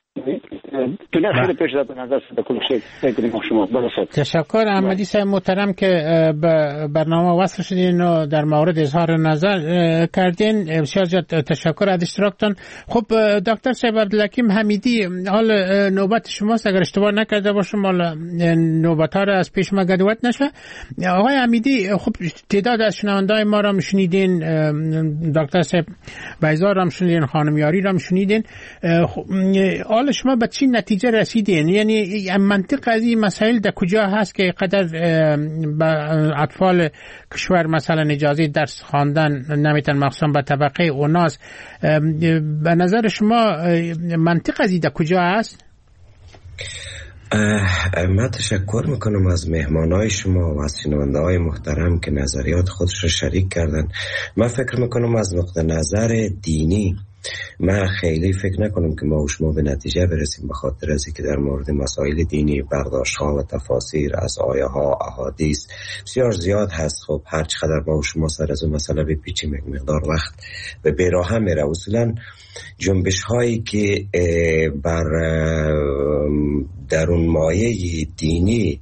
دنیا خیلی پیش رفت نظر سده کل شد سیکنیم ما شما برسد. تشکر احمدی صاحب محترم که به برنامه وصل شدین و در مورد اظهار نظر کردین بسیار زیاد تشکر از اشتراکتان. خب دکتر صاحب عبدالحکیم حمیدی حال نوبت شماست اگر اشتباه نکرده باشم حالا نوبت ها را از پیش ما گدوت نشه. آقای حمیدی خب تعداد از شنوندای ما را شنیدین دکتر صاحب بیزار را شنیدین خانم یاری را شنیدین حالا شما به چی نتیجه رسیدین یعنی منطق از این مسائل در کجا هست که قدر به اطفال کشور مثلا اجازه درس خواندن نمیتن مخصوصا به طبقه اوناس به نظر شما منطق از این در کجا هست؟ من تشکر میکنم از مهمانای شما و از شنونده های محترم که نظریات خودش رو شریک کردن. من فکر میکنم از نقطه نظر دینی من خیلی فکر نکنم که ما و شما به نتیجه برسیم به خاطر از اینکه در مورد مسائل دینی برداشت ها و تفاسیر از آیه ها احادیث بسیار زیاد هست. خب هر چقدر ما و شما سر از اون مسئله بپیچیم یک مقدار وقت به بیراه میره. اصولا جنبش هایی که بر درون مایه دینی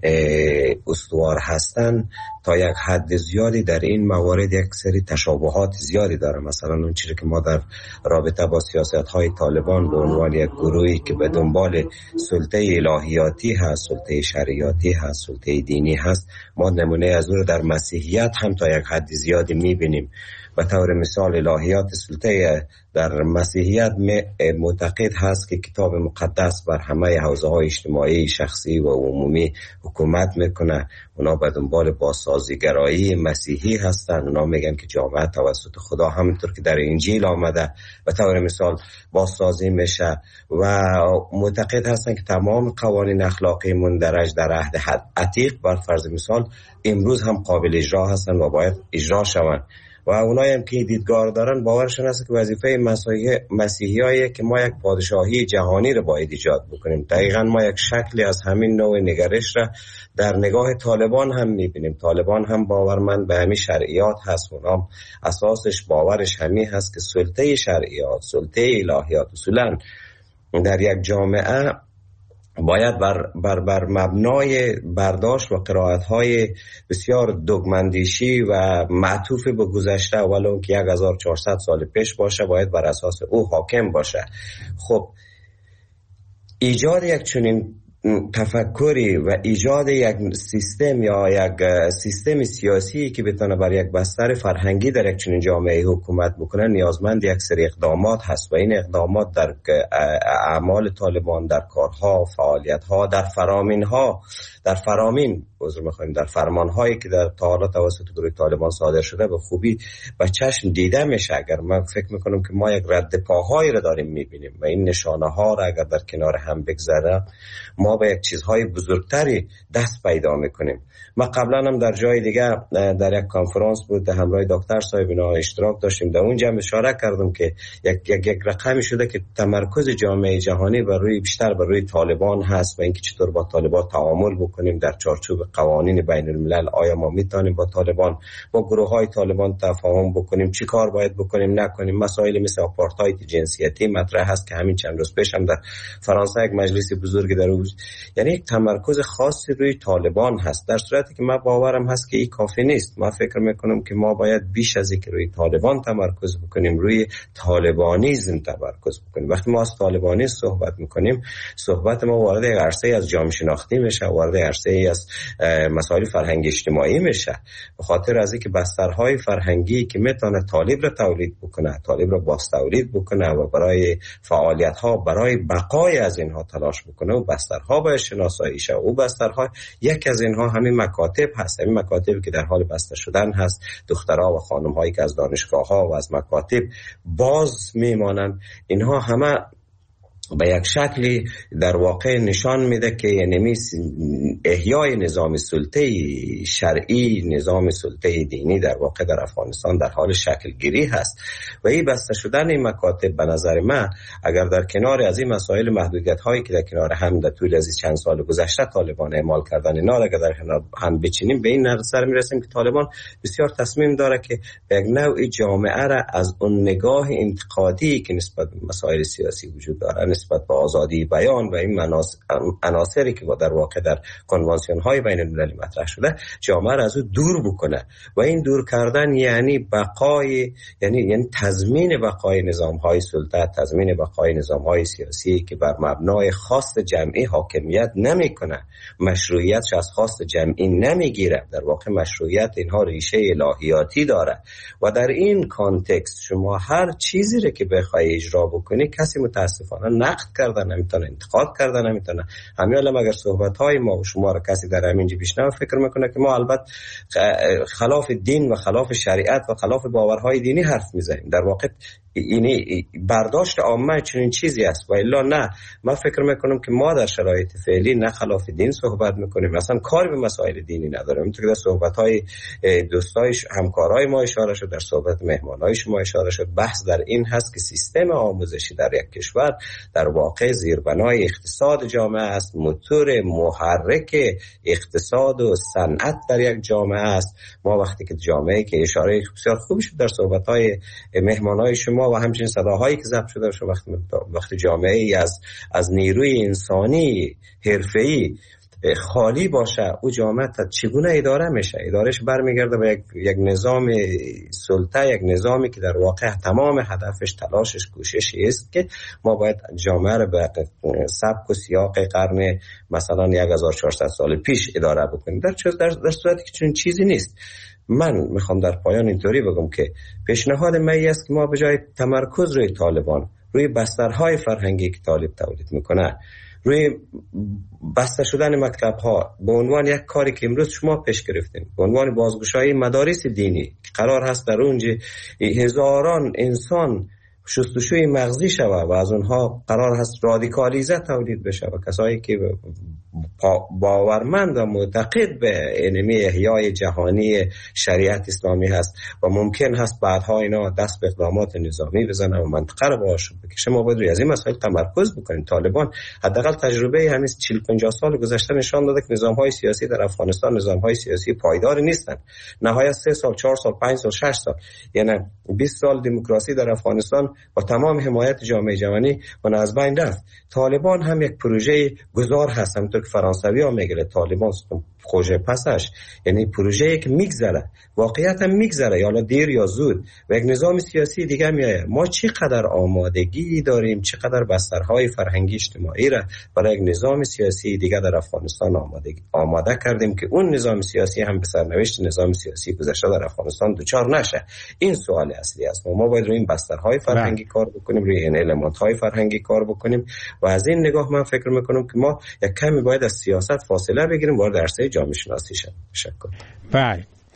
استوار هستن تا یک حد زیادی در این موارد یک سری تشابهات زیادی داره. مثلا اون چیزی که ما در رابطه با سیاست های طالبان به عنوان یک گروهی که به دنبال سلطه الهیاتی هست، سلطه شریعتی هست، سلطه دینی هست، ما نمونه از اون در مسیحیت هم تا یک حد زیادی میبینیم. به طور مثال الهیات سلطه در مسیحیت معتقد هست که کتاب مقدس بر همه حوزه های اجتماعی شخصی و عمومی حکومت میکنه. اونا به دنبال بازسازیگرایی مسیحی هستن. اونا میگن که جامعه توسط خدا همونطور که در انجیل آمده به طور مثال بازسازی میشه و معتقد هستن که تمام قوانین اخلاقی مندرج در عهد عتیق بر فرض مثال امروز هم قابل اجرا هستن و باید اجرا شوند. و اونایی هم که دیدگار دارن باورشون هست که وظیفه مسیحیایه که ما یک پادشاهی جهانی رو باید ایجاد بکنیم. دقیقاً ما یک شکلی از همین نوع نگرش را در نگاه طالبان هم میبینیم. طالبان هم باورمند به همین شرعیات هست. اونام اساسش باورش همین هست که سلطه شرعیات، سلطه الهیات اصولاً در یک جامعه باید بر, بر, بر مبنای برداشت و قرائت‌های بسیار دوگمندیشی و معطوف به گذشته ولو که هزار و چهارصد سال پیش باشه باید بر اساس او حاکم باشه. خب ایجاد یک چنین تفکری و ایجاد یک سیستم یا یک سیستم سیاسی که بتونه بر یک بستر فرهنگی در یک چنین جامعه حکومت بکنه نیازمند یک سری اقدامات هست و این اقدامات در اعمال طالبان، در کارها، فعالیت‌ها، در فرامین‌ها، در فرامین عذر می‌خوایم در فرمان‌هایی که در تا حالا توسط گروه طالبان صادر شده به خوبی به چشم دیده میشه. اگر من فکر می‌کنم که ما یک رد پاهایی رو داریم می‌بینیم و این نشانه‌ها رو اگر در کنار هم بگذاریم ما ما به یک چیزهای بزرگتری دست پیدا میکنیم. ما قبلا هم در جای دیگه در یک کنفرانس بود در همراه دکتر صاحب اینا اشتراک داشتیم، در اونجا اشاره کردم که یک یک, یک رقمی شده که تمرکز جامعه جهانی بر روی بیشتر بر روی طالبان هست و اینکه چطور با طالبان تعامل بکنیم در چارچوب قوانین بین الملل. آیا ما میتونیم با طالبان با گروه های طالبان تفاهم بکنیم، چی کار باید بکنیم نکنیم. مسائل مثل آپارتاید جنسیتی مطرح هست که همین چند روز پیش هم در فرانسه یک مجلس بزرگی در اون، یعنی یک تمرکز خاصی روی طالبان هست، در صورتی که ما باورم هست که این کافی نیست. ما فکر میکنم که ما باید بیش از اینکه روی طالبان تمرکز بکنیم روی طالبانیزم تمرکز بکنیم. وقتی ما از طالبانیزم صحبت میکنیم صحبت ما وارد یک عرصه از جامعه شناختی میشه، وارد عرصه از مسائل فرهنگی اجتماعی میشه، به خاطر از اینکه بسترهای فرهنگی که میتونه طالب را تولید بکنه، طالب را باز تولید بکنه و برای فعالیت ها برای بقای از اینها تلاش بکنه و بسترها باید شناسایی شه. او بسترها یک از اینها همین مکاتب هست، همین مکاتبی که در حال بسته شدن هست، دخترها و خانم هایی که از دانشگاه ها و از مکاتب باز میمانند. اینها همه به یک شکلی در واقع نشان میده که یعنی احیای نظام سلطه شرعی، نظام سلطه دینی در واقع در افغانستان در حال شکل گیری هست و این بسته شدن این مکاتب به نظر من اگر در کنار از این مسائل محدودیت هایی که در کنار هم در طول از چند سال گذشته طالبان اعمال کردن اینا اگر در کنار هم بچینیم به این نظر میرسیم که طالبان بسیار تصمیم داره که یک نوع جامعه را از اون نگاه انتقادی که نسبت به مسائل سیاسی وجود داره، نسبت به آزادی بیان و این عناصری که در واقع در کنوانسیون های بین المللی مطرح شده، جامعه را از او دور بکنه و این دور کردن یعنی بقای یعنی یعنی تضمین بقای نظام های سلطه، تضمین بقای نظام های سیاسی که بر مبنای خواست جمعی حاکمیت نمیکنه، مشروعیتش از خواست جمعی نمیگیره. در واقع مشروعیت اینها ریشه الهیاتی داره و در این کانتکست شما هر چیزی رو که بخوای اجرا بکنی کسی متاسفانه نقد کردن نمیتونه، انتقاد کردن نمیتونه. همین الان اگر صحبت های ما و شما رو کسی در همینجا بشنوه فکر میکنه که ما البته خلاف دین و خلاف شریعت و خلاف باورهای دینی حرف میزنیم. در واقع اینی برداشت عامه چنین چیزی است و الا نه. من فکر میکنم که ما در شرایط فعلی نه خلاف دین صحبت میکنیم، اصلا کاری به مسائل دینی نداریم. اینطور که در صحبت های دوستای همکارای ما اشاره شد، در صحبت مهمانای شما اشاره شد، بحث در این هست که سیستم آموزشی در یک کشور در واقع زیربنای اقتصاد جامعه است، موتور محرک اقتصاد و صنعت در یک جامعه است. ما وقتی که جامعه که اشاره بسیار خوبی شد در صحبت های مهمانای شما و همچنین صداهایی که ضبط شده شد، وقتی وقتی جامعه ای از از نیروی انسانی حرفه‌ای خالی باشه، او جامعه تا چگونه اداره میشه؟ ادارهش برمیگرده به یک, یک نظام سلطه، یک نظامی که در واقع تمام هدفش، تلاشش، کوششی است که ما باید جامعه رو به سبک و سیاق قرن مثلا هزار و چهارصد سال پیش اداره بکنیم. در در, در صورتی که چون چیزی نیست. من میخوام در پایان اینطوری بگم که پیشنهاد من است که ما به جای تمرکز روی طالبان، روی بسترهای فرهنگی که طالب تولید میکنه، روی بسته شدن مکتب ها به عنوان یک کاری که امروز شما پیش گرفتین، به عنوان بازگشایی مدارس دینی که قرار هست در اونجا هزاران انسان شستشوی مغزی شود و از اونها قرار هست رادیکالیزه تولید بشه و کسایی که باورمند و معتقد به انمی احیای جهانی شریعت اسلامی هست و ممکن هست بعدها اینا دست به اقدامات نظامی بزنن و منطقه رو باهاش بکشه. ما باید روی از این مسائل تمرکز بکنیم. طالبان حداقل تجربه همین چهل پنجاه سال گذشته نشان داده که نظام‌های سیاسی در افغانستان نظام‌های سیاسی پایدار نیستن. نهایت سه سال، چهار سال، پنج سال، شش سال، یعنی بیست سال دموکراسی در افغانستان با تمام حمایت جامعه جهانی و از بین رفت. طالبان هم یک پروژه گذار هست، همونطور که فرانسوی ها میگه طالبان خوشه پسش، یعنی پروژه‌ای که میگذره، واقعیت هم میگذره، یا دیر یا زود و یک نظام سیاسی دیگه میایه. ما چقدر آمادگی داریم، چقدر بسترهای فرهنگی اجتماعی را برای یک نظام سیاسی دیگه در افغانستان آماده آماده کردیم که اون نظام سیاسی هم به سرنوشت نظام سیاسی گذشته در افغانستان دوچار نشه. این سوال اصلی است. ما باید روی این بسترهای فرهنگی کار بکنیم، روی این المان‌های فرهنگی کار بکنیم و از این نگاه من فکر میکنم که ما یک کمی باید از سیاست فاصله بگیریم، وارد عرصه جامعه شناسی شیم. تشکر. بله.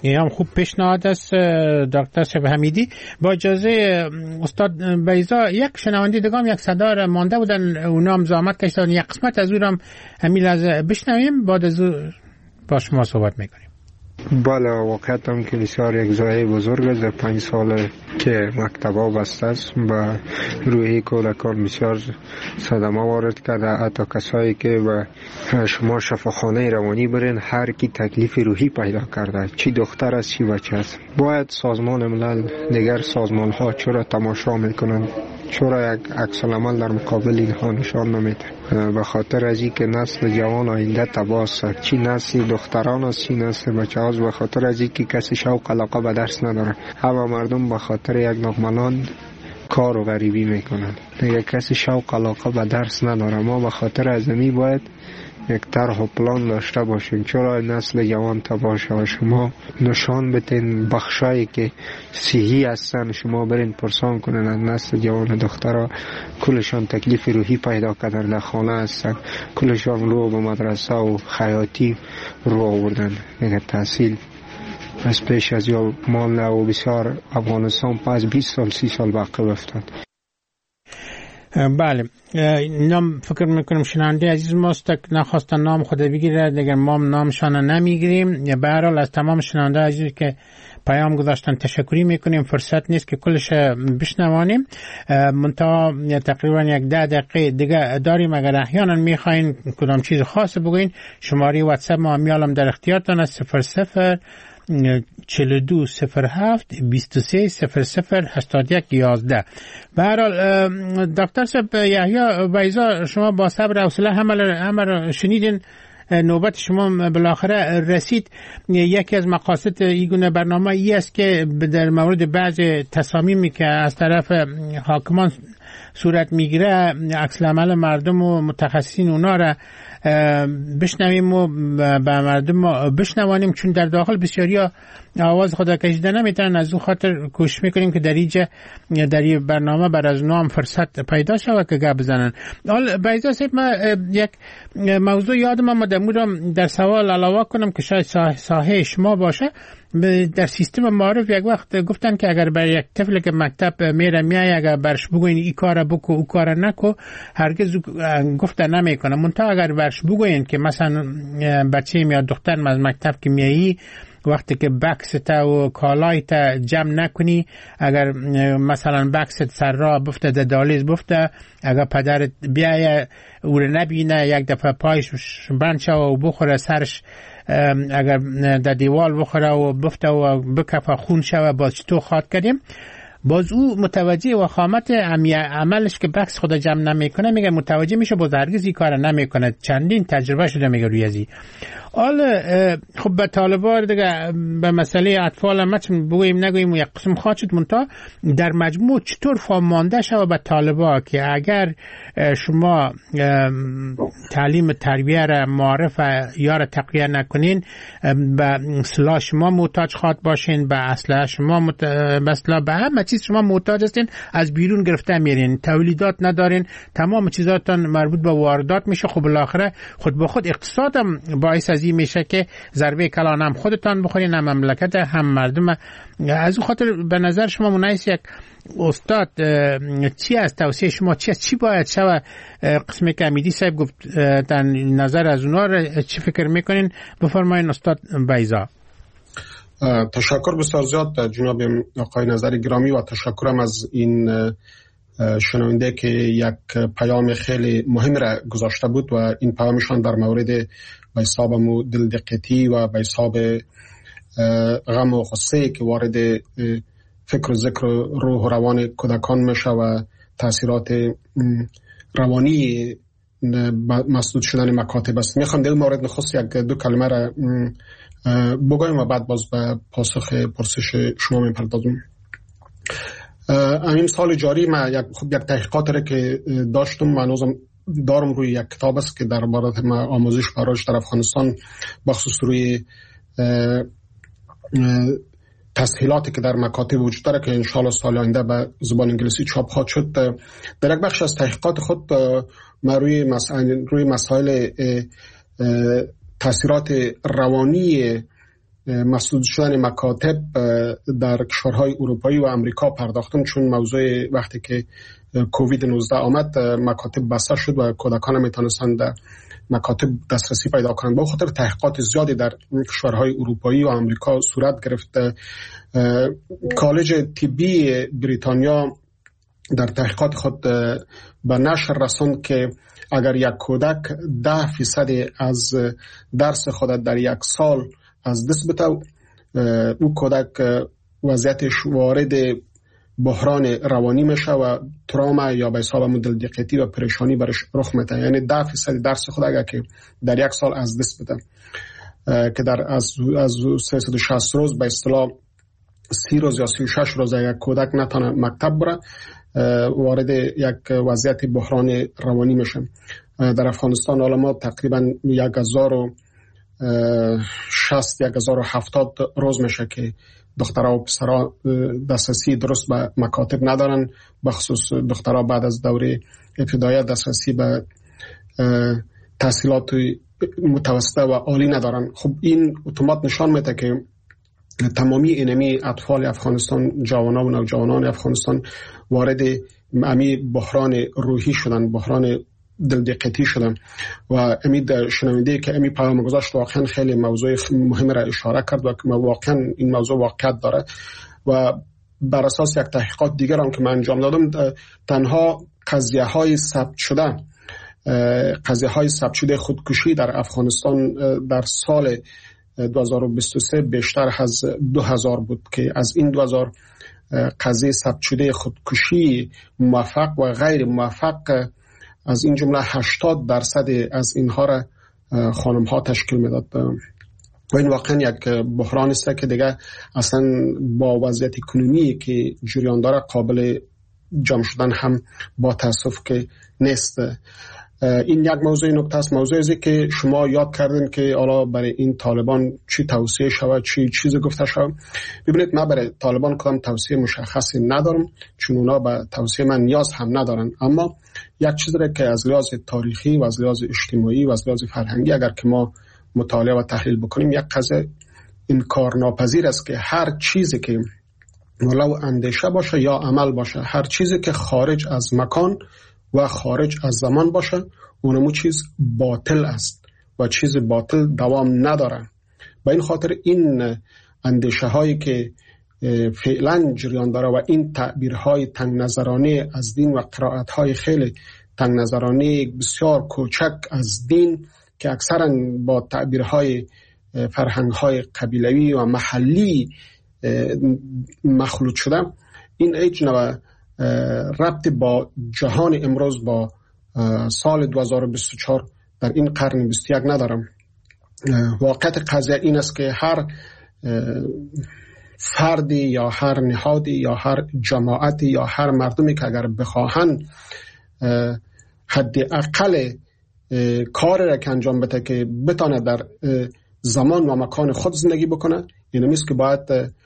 این هم خوب پیشنهاد است دکتر شب حمیدی. با اجازه استاد بیضا، یک شنونده دیگه یک صدا مانده بودن، اونا هم زحمت کشیدن یک قسمت از اون هم همین لحظه بشنویم، بعد از با شما صحبت میکنیم. بله، واقعیت هم که بسیار یک ضایعه بزرگ است. در پنج سال که مکتبا بسته است و روحی کودکان بسیار صدمه وارد کرده. حتی کسایی که به شما شفاخانه روانی برین، هر کی تکلیف روحی پیدا کرده، چی دختر است چی بچه است. باید سازمان ملل دیگر سازمان ها چرا تماشا میکنند، چرا یک عکس العمل در مقابل اینها نشان نمیده؟ به خاطر از این که نسل جوان آینده تباه است، چی نسل دختران است چی نسل بچه هاست. به خاطر از این که کسی شوق علاقه به درس نداره، همه مردم به خاطر یک نقملان کار و غریبی میکنند، دیگه کسی شوق علاقه به درس نداره. ما به خاطر از این باید یک طرح و پلان داشته باشیم چرا نسل جوان تباه شود. شما نشان بتین بخشایی که صحیح هستن، شما برین پرسان کنن از نسل جوان دخترها، کلشان تکلیف روحی پیدا کردن، در خانه هستن، کلشان رو به مدرسه و خیاطی رو آوردن. دیگه تحصیل از پیش از یا مال و بسیار افغانستان پس بیست سال سی سال باقی افتاد. بله، نام فکر میکنم شنونده عزیز ماست نخواستن نام خود بگیره، دیگر ما نامشان نمیگیریم. به هر حال از تمام شنونده عزیز که پیام گذاشتن تشکری میکنیم. فرصت نیست که کلش بشنوانیم، منتها تقریبا یک ده دقیقه دیگه داریم. اگر احیانا میخواین کدام چیز خاص بگوین، شماره واتساپ ما میالم در اختیارتان است: صفر صفر چهل و دو صفر هفت بیست و سه صفر صفر هشتاد و یک یازده. به هر حال دکتر صاحب یحیی بیضا، شما با صبر و حوصله همه شنیدین، نوبت شما بالاخره رسید. یکی از مقاصد این برنامه ای است که در مورد بعض تصامیمی که از طرف حاکمان صورت میگیره، عکس العمل مردم و متخصصین اونا را بشنویم و به مردم بشنوانیم، چون در داخل بسیاری آواز خود کشیده نمیتونن. از اون خاطر کوشش میکنیم که در اینجا در این برنامه بر از نام فرصت پیدا شود که گپ بزنن. حال بیضا صاحب، ما یک موضوع یادم آمد در سوال علاوه کنم که شاید ساحه شما باشه. در سیستم معارف یک وقت گفتن که اگر بر یک طفل که مکتب میره میای، اگر برش بگوین این کار بکو او کار نکو، هرگز گفتن نمیکنه. منتها اگر برش بگوین که مثلا بچه میاد دختر از مکتب که میایی، وقتی که بکست و کالایت جمع نکنی، اگر مثلا بکست سر راه بفته در دالیز بفته، اگر پدرت بیایه او رو نبینه، یک دفعه پایش بند شو و بخوره سرش، اگر در دیوال بخوره و بفته و بکفه خون شوه، باز تو خواد کردیم. باز او متوجه و خامت عملش که بکس خدا جمع نمیکنه، میگه متوجه میشه، باز هرگز این کار نمیکنه. چندین تجربه شده میگه روی ازی. حالا خب به طالبان دیگه به مسئله اطفال ما چون بگوییم نگوییم و یک قسم خواهد شد، منتها در مجموع چطور فهمانده شود به طالبان که اگر شما تعلیم تربیه را معرف یا را تقویه نکنین، به اصلاح شما محتاج خواهد باشین، به اصلاح شما مت... به همه چیز شما محتاج هستین، از بیرون گرفته میرین، تولیدات ندارین، تمام چیزاتون مربوط به واردات میشه. خب بالاخره خود به خود اقتصادم باعث از این میشه که ضربه کلان هم خودتان بخورین، هم مملکت هم مردم. از اون خاطر به نظر شما منایس یک استاد چی از توصیه شما چی است، چی باید شود؟ قسمی که امیدی صاحب گفت در نظر از اونا را چی فکر میکنین؟ بفرمایین استاد بیضا. تشکر بسیار زیاد جناب آقای نظر گرامی و تشکرم از این شنونده که یک پیام خیلی مهم را گذاشته بود و این پیامشان در مورد به حساب دلدقتی و به حساب غم و غصه که وارد فکر و ذکر روح و روان کودکان میشه و تاثیرات روانی مسدود شدن مکاتب است. میخوام در مورد نخست یک دو کلمه را بگویم و بعد باز به پاسخ پرسش شما میپردازم. همین سال جاری ما یک خب یک تحقیقات را که داشتم، من دارم روی یک کتاب است که در باره ما آموزش برای در افغانستان بخصوص روی تسهیلاتی که در مکاتب وجود داره که انشالله سال آینده به زبان انگلیسی چاپ خواهد شد. در یک بخش از تحقیقات خود ما روی مسائل روی مسائل تاثیرات روانی مسدود شدن مکاتب در کشورهای اروپایی و امریکا پرداختم، چون موضوع وقتی که کووید نوزده آمد مکاتب بسته شد و کودکان نمیتونستند در مکاتب دسترسی پیدا کنند. با خاطر تحقیقات زیادی در کشورهای اروپایی و امریکا صورت گرفت. کالج طبی بریتانیا در تحقیقات خود به نشر رساند که اگر یک کودک ده فیصد از درس خود در یک سال از دست بده، او کودک وضعیتش وارد بحران روانی میشه و تروما یا به حساب دلدقیقی و پریشانی برش رخ میده. یعنی ده فیصد درس خود اگر که در یک سال از دست بده، که در از از سیصد و شصت روز به اصطلاح سی روز یا سی و شش روز یک کودک نتونه مکتب بره، وارد یک وضعیت بحران روانی میشه. در افغانستان حالا ما تقریبا یک هزار و شصت یک هزار و هفتاد روز میشه که دخترها و پسرها دسترسی درست به مکاتب ندارن، بخصوص دخترها بعد از دوره ابتدایی دسترسی به تحصیلات متوسطه و عالی ندارن. خب این اتومات نشان میده که تمامی اینمی اطفال افغانستان، جوانان و نوجوانان افغانستان وارد امی بحران روحی شدن، بحران دلدقیقی شدن. و امید شنونده که امی پیام گذاشت واقعا خیلی موضوع مهم را اشاره کرد و واقعا این موضوع واقعیت داره. و بر اساس یک تحقیقات دیگر هم که من انجام دادم، تنها قضیه های ثبت شده قضیه های ثبت شده خودکشی در افغانستان در سال دو هزار و بیست و سه بیشتر از دو هزار بود، که از این دو هزار قضیه ثبت شده خودکشی موفق و غیر موفق، از این جمله هشتاد درصد از اینها را خانم ها تشکیل میداد. و این واقعا یک بحران است که دیگه اصلا با وضعیت کنونی که جریان داره قابل جمع شدن هم با تاسف که نیست. این یک موضوع نکته است. موضوع ازی که شما یاد کردین که حالا برای این طالبان چی توصیه شود، چی چیز گفته شود. ببینید من برای طالبان کدام توصیه مشخصی ندارم، چون اونا به توصیه من نیاز هم ندارن. اما یک چیزی را که از لحاظ تاریخی و از لحاظ اجتماعی و از لحاظ فرهنگی اگر که ما مطالعه و تحلیل بکنیم، یک قضیه انکار ناپذیر است که هر چیزی که ولو اندیشه باشه یا عمل باشه، هر چیزی که خارج از مکان و خارج از زمان باشه، اونمو چیز باطل است و چیز باطل دوام نداره. به این خاطر این اندیشه هایی که فعلا جریان داره و این تعبیرهای تنگ نظرانه از دین و قرائت های خیلی تنگ نظرانه بسیار کوچک از دین که اکثرا با تعبیرهای فرهنگ های قبیلوی و محلی مخلوط شده، این هیچ نوع ربط با جهان امروز، با سال دو هزار و بیست و چهار در این قرن بیست و یک ندارم. واقعیت قضیه این است که هر فردی یا هر نهادی یا هر جماعتی یا هر مردمی که اگر بخواهن حداقل کار را که انجام بده که بتانه در زمان و مکان خود زندگی بکنه، این نیست که باید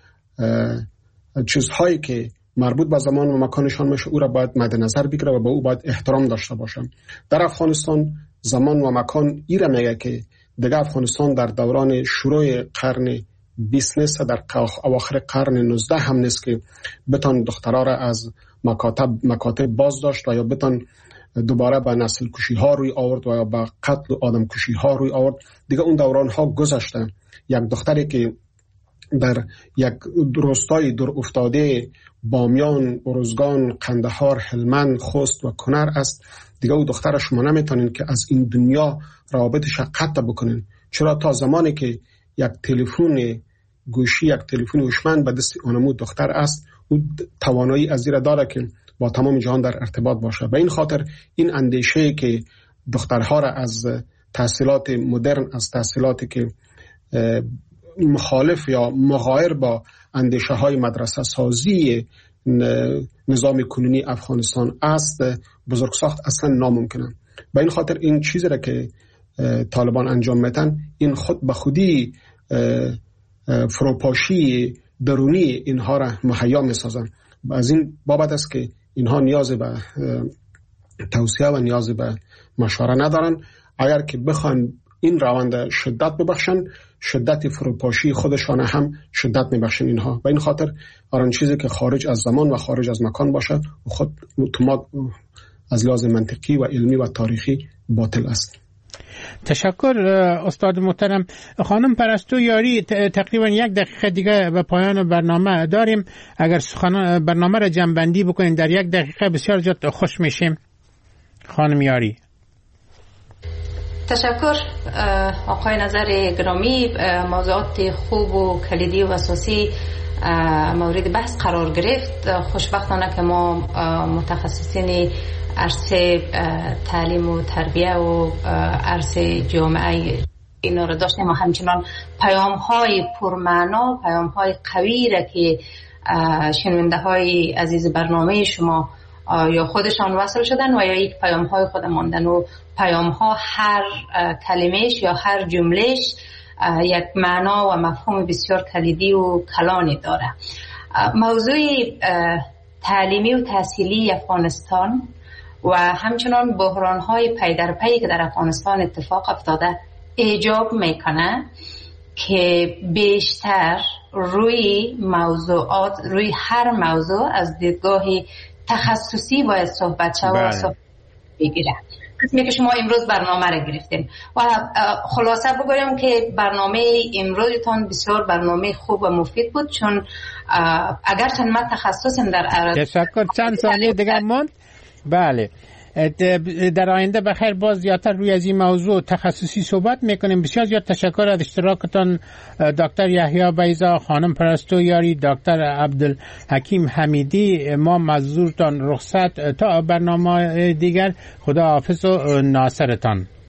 چیزهایی که مربوط به زمان و مکانشان میشه او را باید مد نظر بگیره و به او باید احترام داشته باشه. در افغانستان زمان و مکان ای را میگه که دیگه افغانستان در دوران شروع قرن بیست نیست، در اواخر قرن نوزده هم نیست که بتان دخترها را از مکاتب مکاتب باز داشت و یا بتان دوباره به نسل کشی ها روی آورد و یا به قتل و آدم کشی ها روی آورد. دیگه اون دوران ها گذشته. یک دختری که در یک روستای دور افتاده بامیان، ارزگان، قندهار، هلمند، خوست و کنر است، دیگه او دختر شما نمیتونین که از این دنیا رابطش قطع بکنین. چرا؟ تا زمانی که یک تلفن گوشی، یک تلفن هوشمند به دست اونمو دختر است، او توانایی از این داره که با تمام جهان در ارتباط باشه. به این خاطر این اندیشه که دخترها را از تحصیلات مدرن، از تحصیلاتی که مخالف یا مغایر با اندیشه های مدرسه سازی نظام کنونی افغانستان است بزرگ ساخت اصلا ناممکنه. به این خاطر این چیزی را که طالبان انجام میدن، این خود به خودی فروپاشی درونی اینها را مهیا میسازن. از این بابت است که اینها نیاز به توصیه و نیاز به مشوره ندارن. اگر که بخوان این روند شدت ببخشن، شدت فروپاشی خودشان هم شدت میبخشن اینها. و این خاطر آن چیزی که خارج از زمان و خارج از مکان باشد خود اتومات از لحاظ منطقی و علمی و تاریخی باطل است. تشکر استاد محترم. خانم پرستو یاری، تقریبا یک دقیقه دیگه به پایان برنامه داریم. اگر سخن برنامه را جمع‌بندی بکنین در یک دقیقه بسیار جد خوش میشیم. خانم یاری. تشکر آقای نظر گرامی. موضوعات خوب و کلیدی و اساسی مورد بحث قرار گرفت. خوشبختانه که ما متخصصین عرصه تعلیم و تربیه و عرصه جامعه اینا رو داشتیم و همچنان پیام های پرمعنا، پیام های قوی را که شنونده های عزیز برنامه شما یا خودشان وصل شدن و یا یک پیام های خود ماندن و پیام ها هر کلمهش یا هر جملهش یک معنا و مفهوم بسیار کلیدی و کلانی داره. موضوع تعلیمی و تحصیلی افغانستان و همچنان بحران های پی در پی که در افغانستان اتفاق افتاده ایجاب میکنه که بیشتر روی موضوعات، روی هر موضوع از دیدگاه تخصصی باید صحبت شد و صحبت بگیره. قسمی که شما امروز برنامه را گرفتین و خلاصه بگویم که برنامه امروزتان بسیار برنامه خوب و مفید بود، چون اگرچند ما تخصصم در عرض. تشکر. چند ثانیه دیگه ماند. بله، در آینده بخیر باز زیادتر روی از این موضوع تخصصی صحبت میکنیم. بسیار زیاد تشکر از اشتراکتان دکتر یحیی بیضا، خانم پرستو یاری، دکتر عبدالحکیم حمیدی. ما مزدورتان رخصت تا برنامه دیگر. خدا حافظ و ناصرتان.